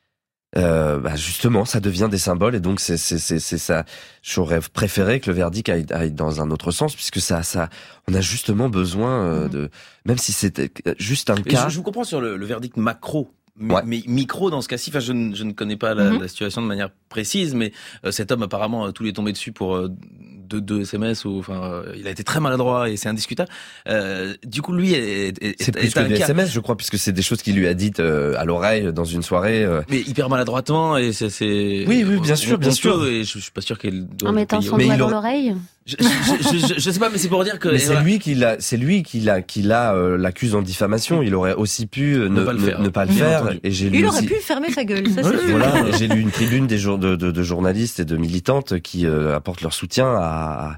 Euh, bah justement, ça devient des symboles et donc c'est c'est c'est c'est ça. J'aurais préféré que le verdict aille, aille dans un autre sens, puisque ça ça on a justement besoin euh, de, même si c'était juste un cas. Je, je vous comprends sur le, le verdict macro. Mais, ouais. mais micro dans ce cas-ci, enfin je ne je ne connais pas la, mm-hmm. la situation de manière précise, mais euh, cet homme apparemment tout lui est tombé dessus pour euh, deux deux S M S ou enfin euh, il a été très maladroit et c'est indiscutable. Euh, du coup lui est, est, c'est plus est que des S M S, je crois, puisque c'est des choses qu'il lui a dites euh, à l'oreille dans une soirée. Euh... Mais hyper maladroitement et c'est c'est. Oui oui bien sûr bien sûr. Et je, je suis pas sûr qu'elle doit. En mettant son doigt dans l'oreille. Je, je, je, je sais pas, mais c'est pour dire que. Mais c'est lui qui l'a, c'est lui qui l'a, qui l'a euh, l'accuse en diffamation. Il aurait aussi pu euh, ne, ne pas le faire. Ne, ne pas le faire. Et j'ai lu il aussi... aurait pu fermer sa gueule. Ça, c'est voilà. J'ai lu une tribune des jour, de, de, de journalistes et de militantes qui euh, apportent leur soutien à.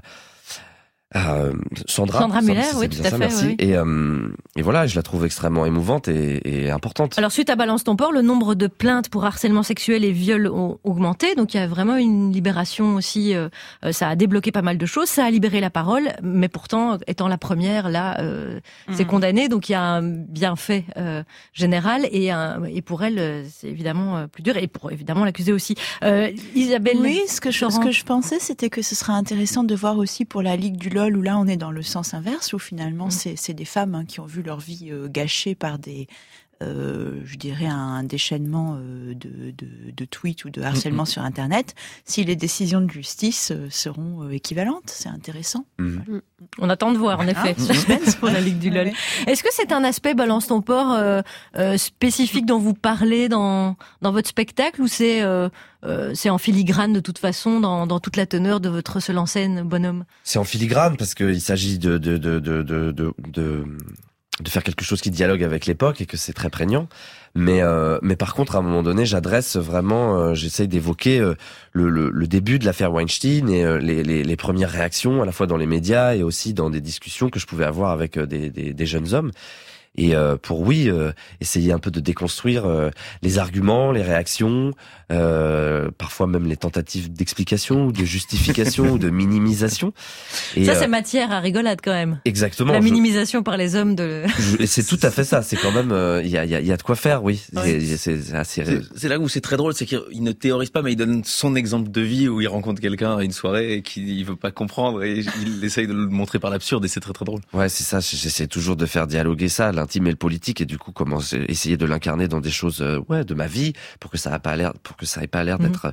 Euh, Sandra, Sandra Muller, oui, tout à ça, fait. Merci. Oui. Et, euh, et voilà, je la trouve extrêmement émouvante et, et importante. Alors, suite à Balance ton port, le nombre de plaintes pour harcèlement sexuel et viol ont augmenté. Donc, il y a vraiment une libération aussi. Euh, ça a débloqué pas mal de choses. Ça a libéré la parole. Mais pourtant, étant la première, là, euh, mmh. c'est condamné. Donc, il y a un bienfait euh, général. Et, un, et pour elle, c'est évidemment plus dur. Et pour évidemment l'accusé aussi. Euh, Isabelle. Oui, ce que, je, ce que je pensais, c'était que ce serait intéressant de voir aussi pour la Ligue du où là on est dans le sens inverse, où finalement mmh. c'est, c'est des femmes hein, qui ont vu leur vie euh, gâchée par des, euh, je dirais un déchaînement euh, de, de, de tweets ou de harcèlement mmh. sur Internet, si les décisions de justice euh, seront euh, équivalentes. C'est intéressant. Mmh. Voilà. On attend de voir, en effet. Ah, suspense pour la Ligue du LOL. Est-ce que c'est un aspect Balance ton port euh, euh, spécifique dont vous parlez dans dans votre spectacle, ou c'est euh, euh, c'est en filigrane de toute façon dans dans toute la teneur de votre seul en scène, bonhomme? C'est en filigrane parce qu'il s'agit de de de de de, de, de de faire quelque chose qui dialogue avec l'époque et que c'est très prégnant. Mais euh, mais par contre, à un moment donné, j'adresse vraiment, euh, j'essaye d'évoquer euh, le, le, le début de l'affaire Weinstein et euh, les, les, les premières réactions, à la fois dans les médias et aussi dans des discussions que je pouvais avoir avec euh, des, des, des jeunes hommes. Et euh, pour oui, euh, essayer un peu de déconstruire euh, les arguments, les réactions, euh, parfois même les tentatives d'explication ou de justification ou de minimisation. Et ça, euh, c'est matière à rigolade quand même. Exactement. La minimisation je, par les hommes de. Je, c'est tout à fait ça. C'est quand même, il euh, y, a, y, a, y a de quoi faire, oui. Ouais. C'est, c'est, assez... c'est, c'est là où c'est très drôle, c'est qu'il ne théorise pas, mais il donne son exemple de vie où il rencontre quelqu'un à une soirée et qu'il veut pas comprendre et il essaye de le montrer par l'absurde et c'est très très drôle. Ouais, c'est ça. J'essaie toujours de faire dialoguer ça. L'intime et le politique, et du coup comment essayer de l'incarner dans des choses euh, ouais de ma vie pour que ça ait pas l'air pour que ça ait pas l'air d'être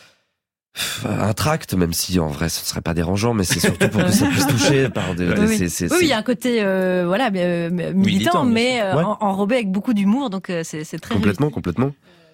mmh. euh, un tract, même si en vrai ce serait pas dérangeant, mais c'est surtout pour que ça puisse toucher par des, oui, c'est, c'est, oui, il y a un côté euh, voilà euh, militant, militant mais euh, ouais. en, enrobé avec beaucoup d'humour, donc euh, c'est, c'est très complètement réussi. complètement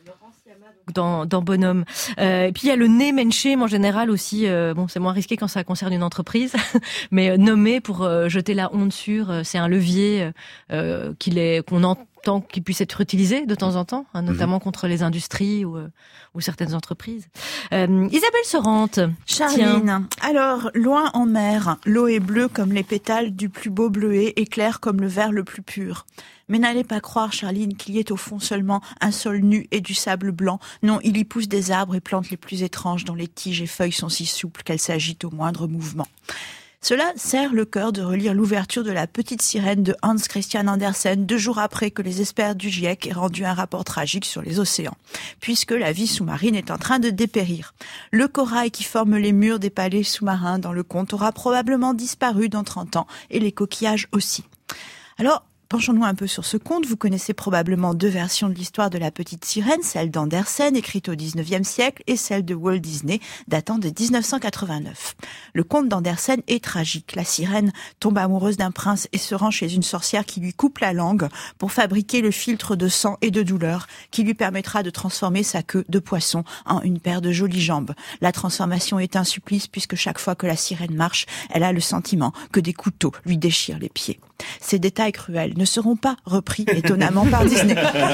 Dans, dans Bonhomme. Euh, et puis il y a le nez Menschem en général aussi. Euh, bon, c'est moins risqué quand ça concerne une entreprise, mais euh, nommer pour euh, jeter la honte sur, euh, c'est un levier euh, qu'il est qu'on entend qu'il puisse être utilisé de temps en temps, hein, notamment mmh. contre les industries ou, euh, ou certaines entreprises. Euh, Isabelle Sorante. Charline. Tiens. Alors, loin en mer, l'eau est bleue comme les pétales du plus beau bleuet et claire comme le verre le plus pur. Mais n'allez pas croire, Charline, qu'il y ait au fond seulement un sol nu et du sable blanc. Non, il y pousse des arbres et plantes les plus étranges dont les tiges et feuilles sont si souples qu'elles s'agitent au moindre mouvement. Cela serre le cœur de relire l'ouverture de La Petite Sirène de Hans Christian Andersen deux jours après que les experts du GIEC aient rendu un rapport tragique sur les océans, puisque la vie sous-marine est en train de dépérir. Le corail qui forme les murs des palais sous-marins dans le conte aura probablement disparu dans trente ans, et les coquillages aussi. Alors, penchons-nous un peu sur ce conte. Vous connaissez probablement deux versions de l'histoire de La Petite Sirène, celle d'Andersen, écrite au dix-neuvième siècle, et celle de Walt Disney, datant de dix-neuf cent quatre-vingt-neuf. Le conte d'Andersen est tragique. La sirène tombe amoureuse d'un prince et se rend chez une sorcière qui lui coupe la langue pour fabriquer le filtre de sang et de douleur qui lui permettra de transformer sa queue de poisson en une paire de jolies jambes. La transformation est un supplice puisque chaque fois que la sirène marche, elle a le sentiment que des couteaux lui déchirent les pieds. Ces détails cruels ne seront pas repris étonnamment par Disney.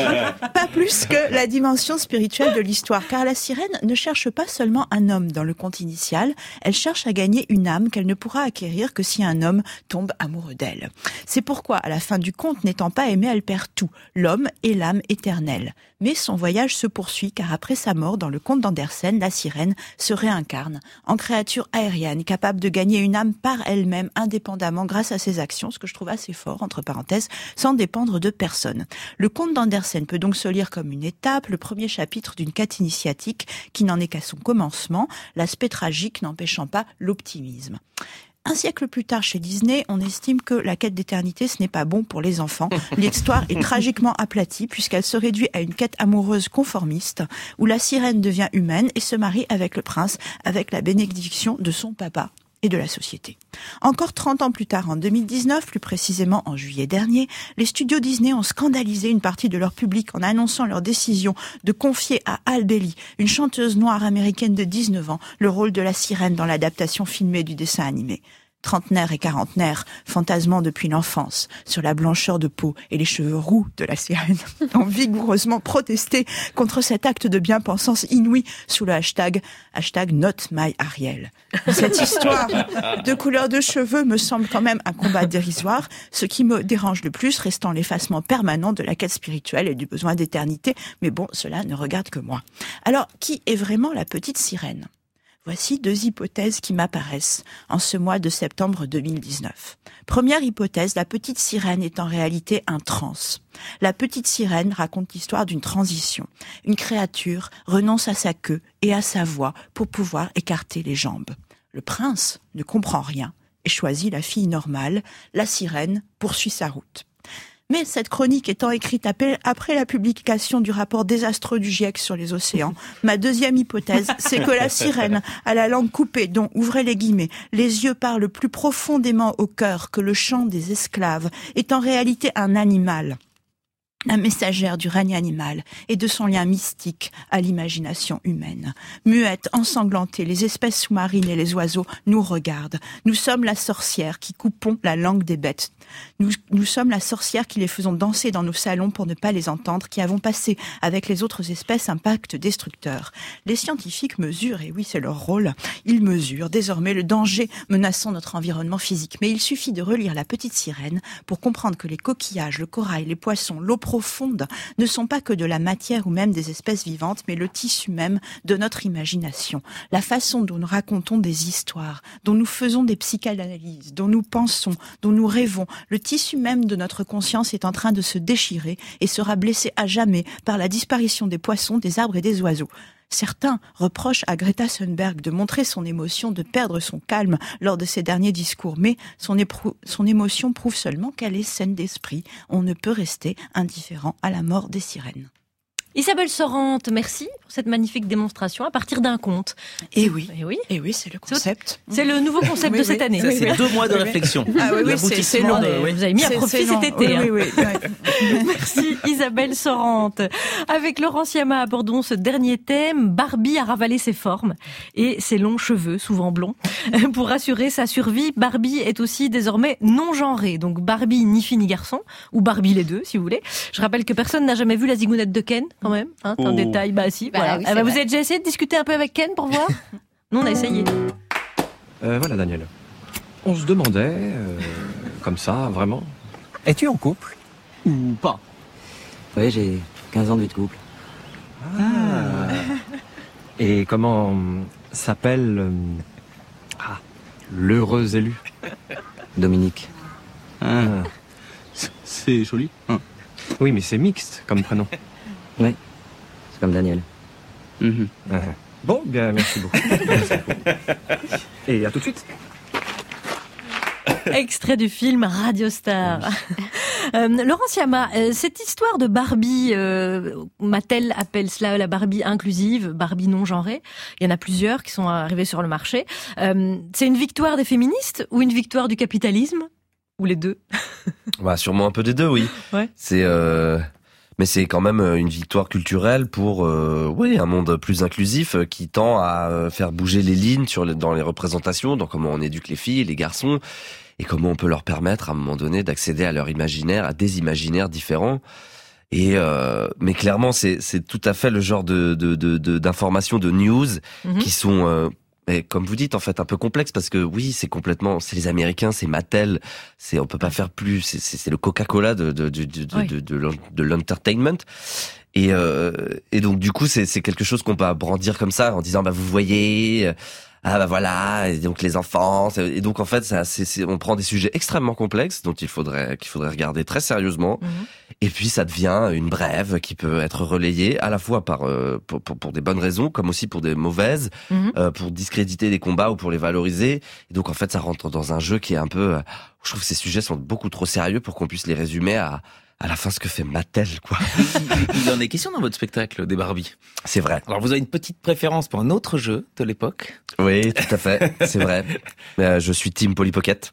Pas plus que la dimension spirituelle de l'histoire, car la sirène ne cherche pas seulement un homme dans le conte initial, elle cherche à gagner une âme qu'elle ne pourra acquérir que si un homme tombe amoureux d'elle. C'est pourquoi, à la fin du conte, n'étant pas aimée, elle perd tout, l'homme et l'âme éternelle. Mais son voyage se poursuit, car après sa mort, dans le conte d'Andersen, la sirène se réincarne en créature aérienne, capable de gagner une âme par elle-même, indépendamment grâce à ses actions, ce que je trouve assez fort, entre parenthèses, sans dépendre de personne. Le conte d'Andersen peut donc se lire comme une étape, le premier chapitre d'une quête initiatique qui n'en est qu'à son commencement, l'aspect tragique n'empêchant pas l'optimisme. Un siècle plus tard, chez Disney, on estime que la quête d'éternité, ce n'est pas bon pour les enfants. L'histoire est tragiquement aplatie puisqu'elle se réduit à une quête amoureuse conformiste où la sirène devient humaine et se marie avec le prince avec la bénédiction de son papa et de la société. Encore trente ans plus tard, en deux mille dix-neuf, plus précisément en juillet dernier, les studios Disney ont scandalisé une partie de leur public en annonçant leur décision de confier à Halle Bailey, une chanteuse noire américaine de dix-neuf ans, le rôle de la sirène dans l'adaptation filmée du dessin animé. Trentenaires et quarantenaires, fantasmant depuis l'enfance sur la blancheur de peau et les cheveux roux de la sirène, ont vigoureusement protesté contre cet acte de bien-pensance inouï sous le hashtag, hashtag Not My Ariel. Cette histoire de couleur de cheveux me semble quand même un combat dérisoire, ce qui me dérange le plus restant l'effacement permanent de la quête spirituelle et du besoin d'éternité, mais bon, cela ne regarde que moi. Alors, qui est vraiment la petite sirène ? Voici deux hypothèses qui m'apparaissent en ce mois de septembre deux mille dix-neuf. Première hypothèse, la petite sirène est en réalité un trans. La petite sirène raconte l'histoire d'une transition. Une créature renonce à sa queue et à sa voix pour pouvoir écarter les jambes. Le prince ne comprend rien et choisit la fille normale. La sirène poursuit sa route. Mais cette chronique étant écrite après la publication du rapport désastreux du GIEC sur les océans, ma deuxième hypothèse, c'est que la sirène à la langue coupée, dont, ouvrez les guillemets, les yeux parlent plus profondément au cœur que le chant des esclaves, est en réalité un animal. La messagère du règne animal et de son lien mystique à l'imagination humaine. Muette, ensanglantée, les espèces sous-marines et les oiseaux nous regardent. Nous sommes la sorcière qui coupons la langue des bêtes. Nous, nous sommes la sorcière qui les faisons danser dans nos salons pour ne pas les entendre, qui avons passé avec les autres espèces un pacte destructeur. Les scientifiques mesurent, et oui c'est leur rôle, ils mesurent désormais le danger menaçant notre environnement physique. Mais il suffit de relire La Petite Sirène pour comprendre que les coquillages, le corail, les poissons, l'eau profonde ne sont pas que de la matière ou même des espèces vivantes, mais le tissu même de notre imagination. La façon dont nous racontons des histoires, dont nous faisons des psychanalyses, dont nous pensons, dont nous rêvons, le tissu même de notre conscience est en train de se déchirer et sera blessé à jamais par la disparition des poissons, des arbres et des oiseaux. Certains reprochent à Greta Thunberg de montrer son émotion, de perdre son calme lors de ses derniers discours, mais son, éprou- son émotion prouve seulement qu'elle est saine d'esprit. On ne peut rester indifférent à la mort des sirènes. Isabelle Sorante, merci pour cette magnifique démonstration à partir d'un conte. Et oui, et oui, et oui, c'est le concept. C'est le nouveau concept oui, de cette oui. année. Ça, c'est oui, deux mois de réflexion. Ah oui, oui, c'est, c'est long. De, oui. Vous avez mis c'est, à profit cet été. Oui, hein. oui, oui, oui. Merci Isabelle Sorante. Avec Laurent Siama, abordons ce dernier thème. Barbie a ravalé ses formes et ses longs cheveux, souvent blonds. Pour assurer sa survie, Barbie est aussi désormais non genrée. Donc Barbie ni fille ni garçon, ou Barbie les deux, si vous voulez. Je rappelle que personne n'a jamais vu la zigounette de Ken, quand même. Hein, oh. Détail, bah si, bah, voilà. Oui, ah, bah, vous avez déjà essayé de discuter un peu avec Ken pour voir? Nous, on a essayé. Euh, voilà, Daniel. On se demandait, euh, comme ça, vraiment. Es-tu en couple? Ou pas? Oui, j'ai quinze ans de vie de couple. Ah. Et comment s'appelle euh, ah, l'heureux élu? Dominique. Ah. C'est joli. Ah. Oui, mais c'est mixte comme prénom. Oui, c'est comme Daniel. Mm-hmm. Ah. Bon, bien, merci beaucoup. Merci beaucoup. Et à tout de suite. Extrait du film Radio Star. Euh, Laurent Siama, euh, cette histoire de Barbie, euh, Mattel appelle cela la Barbie inclusive, Barbie non genrée. Il y en a plusieurs qui sont arrivés sur le marché. Euh, c'est une victoire des féministes ou une victoire du capitalisme? Ou les deux? Bah, sûrement un peu des deux, oui. Ouais. C'est, euh... mais c'est quand même une victoire culturelle pour, euh, oui, un monde plus inclusif qui tend à faire bouger les lignes sur les, dans les représentations, dans comment on éduque les filles et les garçons. Et comment on peut leur permettre à un moment donné d'accéder à leur imaginaire, à des imaginaires différents. Et euh, mais clairement, c'est c'est tout à fait le genre de de de, de d'informations, de news mm-hmm. qui sont euh, et comme vous dites en fait un peu complexes parce que oui, c'est complètement, c'est les Américains, c'est Mattel, c'est on peut pas faire plus, c'est c'est, c'est le Coca-Cola de de de de oui. de, de, de, de l'entertainment. Et euh, et donc du coup, c'est c'est quelque chose qu'on peut brandir comme ça en disant bah vous voyez. Ah bah voilà, et donc les enfants, et donc en fait ça, c'est, c'est, on prend des sujets extrêmement complexes dont il faudrait qu'il faudrait regarder très sérieusement, mmh. et puis ça devient une brève qui peut être relayée à la fois par euh, pour, pour, pour des bonnes raisons comme aussi pour des mauvaises, mmh. euh, pour discréditer des combats ou pour les valoriser. Et donc en fait ça rentre dans un jeu qui est un peu, je trouve que ces sujets sont beaucoup trop sérieux pour qu'on puisse les résumer à à la fin ce que fait Mattel, quoi. Il en est question dans votre spectacle des Barbie. C'est vrai. Alors vous avez une petite préférence pour un autre jeu de l'époque? Oui, tout à fait, c'est vrai. Euh, je suis team Polly Pocket.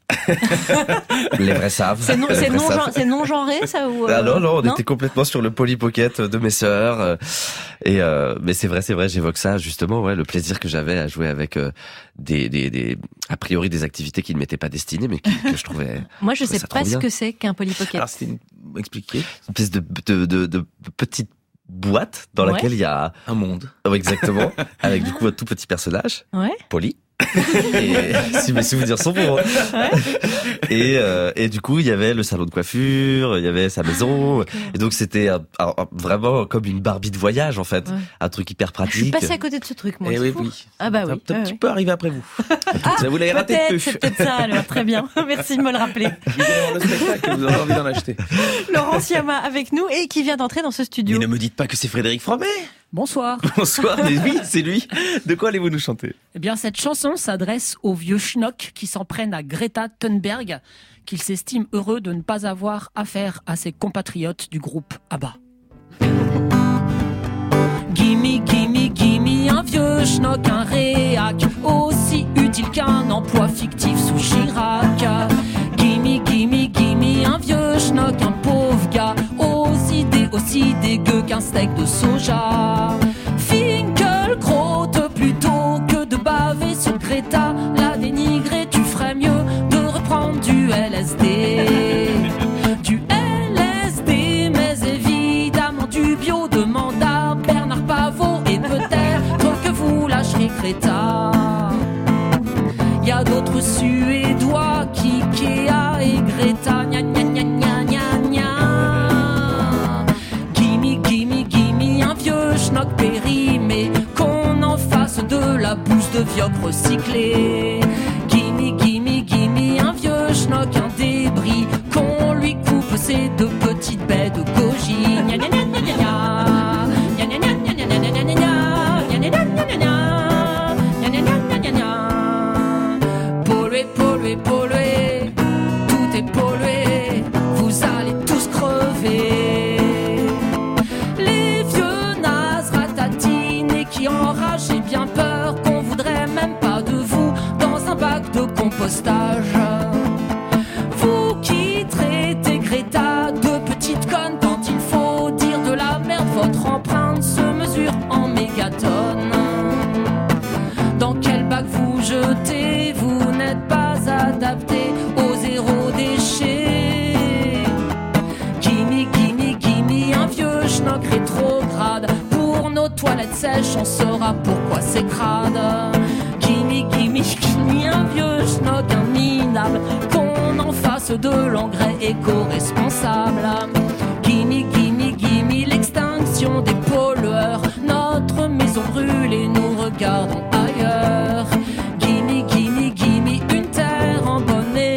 Les vrais savent. C'est non, c'est non, genre, c'est non genré, ça ou euh... Ah non, non, on non était complètement sur le Polly Pocket de mes sœurs. Euh, et euh, mais c'est vrai, c'est vrai, j'évoque ça justement, ouais, le plaisir que j'avais à jouer avec euh, des, des, des, a priori des activités qui ne m'étaient pas destinées, mais qui, que je trouvais. Moi, je, je sais pas ce bien. que c'est qu'un Polly Pocket. Alors, c'était une... Expliquez. Une espèce de, de, de, de petite boîte dans ouais. laquelle il y a un monde. Oh, exactement. Avec du coup un tout petit personnage. Ouais. Polly. Et si mes souvenirs sont bons. Ouais. Et, euh, et du coup, il y avait le salon de coiffure, il y avait sa maison. Okay. Et donc, c'était un, un, vraiment comme une Barbie de voyage, en fait. Ouais. Un truc hyper pratique. Je suis passée à côté de ce truc, moi. Et oui, oui. Ah bah oui. Un, un ouais, petit ouais. peu arrivé après vous. Ah, ça vous l'avez raté peut-être, peu. C'est peut-être ça, alors. Très bien. Merci de me le rappeler. Vous allez voir le spectacle, vous avez envie d'en acheter. Laurent Siama avec nous et qui vient d'entrer dans ce studio. Mais ne me dites pas que c'est Frédéric Fromet. Bonsoir. Bonsoir, mais oui, c'est lui. De quoi allez-vous nous chanter? Eh bien, cette chanson s'adresse aux vieux schnocks qui s'en prennent à Greta Thunberg, qu'ils s'estiment heureux de ne pas avoir affaire à ses compatriotes du groupe ABBA. Gimme, gimme, gimme, un vieux schnock, un réac, aussi utile qu'un emploi fictif sous Chirac. Gimme, gimme, gimme, un vieux schnock, un pauvre gars, aux idées aussi dégueu qu'un steak de soja. Finkielkraut, plutôt que de baver sur Greta, la dénigrer, tu ferais mieux de reprendre du L S D. Du L S D, mais évidemment du bio, demande à Bernard Pavot, et peut-être que vous lâcherez Greta. Y a d'autres Suédois, Kikea et Greta, gna gna gna gna gna gna. Gimme, gimme, gimme, un vieux schnock périmé, qu'on en fasse de la bouse de vioc recyclée. Gimme, gimme, gimme, un vieux schnock, un débris, qu'on lui coupe ses deux petites baies de goji. Gna gna gna gna gna gna. Gna gna gna gna gna gna gna gna gna. Gna gna gna gna gna gna. Gna gna gna gna gna. Pollué, pollué, pollué, tout est pollué, vous allez tous crever. Les vieux nazes ratatinés qui enragent, j'ai bien peur qu'on voudrait même pas de vous dans un bac de compostage. Vous qui traitez Greta de petite conne quand il faut dire de la merde, votre empreinte se mesure en mégatonnes. Dans quel bac vous jetez, vous n'êtes pas adapté au zéro déchet. Gimme, gimme, gimme, un vieux schnock rétrograde, pour nos toilettes sèches on saura pourquoi c'est crade. Gimme, gimme, gimme, un vieux schnock, un minable, qu'on en fasse de l'engrais éco-responsable. Gimme, gimme, gimme, l'extinction des pollueurs, notre maison brûle et nous regardons ailleurs. Gimme, gimme, gimme, une terre en bon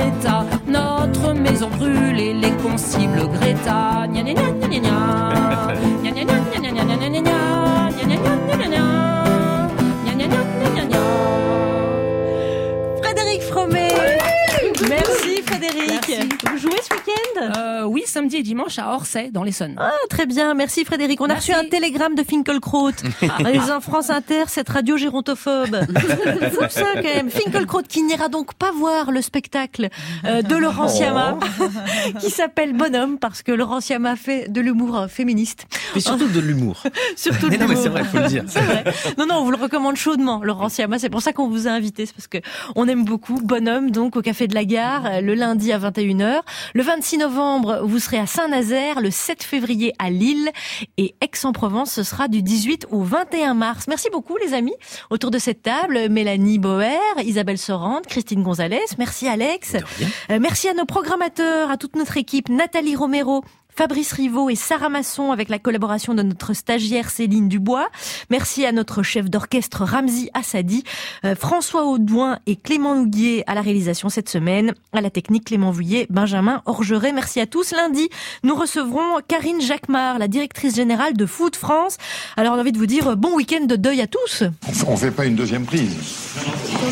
et les concibles Greta. Gna gna gna gna gna gna. Gna gna gna gna gna gna gna gna gna. Gna gna gna gna gna gna. Gna gna gna gna gna gna. Frédéric Fromet. Merci Frédéric. Merci. Vous jouez ce week-end euh, Oui, samedi et dimanche à Orsay, dans l'Essonne. Ah, très bien, merci Frédéric. On Merci. a reçu un télégramme de Finkelkraut. En France Inter, cette radio gérontophobe. Fou ça quand même. Finkelkraut qui n'ira donc pas voir le spectacle euh, de Laurent Siama, qui s'appelle Bonhomme, parce que Laurent Siama fait de l'humour euh, féministe. Mais surtout de l'humour. Surtout de mais non, l'humour. mais c'est vrai, faut le dire. C'est vrai. Non, non, on vous le recommande chaudement, Laurent Siama. C'est pour ça qu'on vous a invité. C'est parce que on aime beaucoup. Bonhomme, donc, au Café de la Gare, le lundi à vingt et une heures. Le vingt-six novembre, vous serez à Saint-Nazaire. Le sept février à Lille. Et Aix-en-Provence, ce sera du dix-huit au vingt et un mars. Merci beaucoup, les amis. Autour de cette table, Mélanie Bauer, Isabelle Sorante, Christine Gonzalez. Merci, Alex. Euh, merci à nos programmateurs, à toute notre équipe. Nathalie Romero, Fabrice Rivaud et Sarah Masson avec la collaboration de notre stagiaire Céline Dubois. Merci à notre chef d'orchestre Ramzi Assadi, euh, François Audouin et Clément Nouguier à la réalisation cette semaine, à la technique Clément Vouillet, Benjamin Orgeret. Merci à tous. Lundi, nous recevrons Karine Jacquemart, la directrice générale de Food France. Alors on a envie de vous dire euh, bon week-end de deuil à tous. On fait pas une deuxième prise.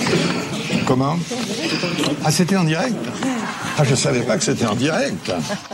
Comment? Ah, c'était en direct? Ah, je savais pas que c'était en direct.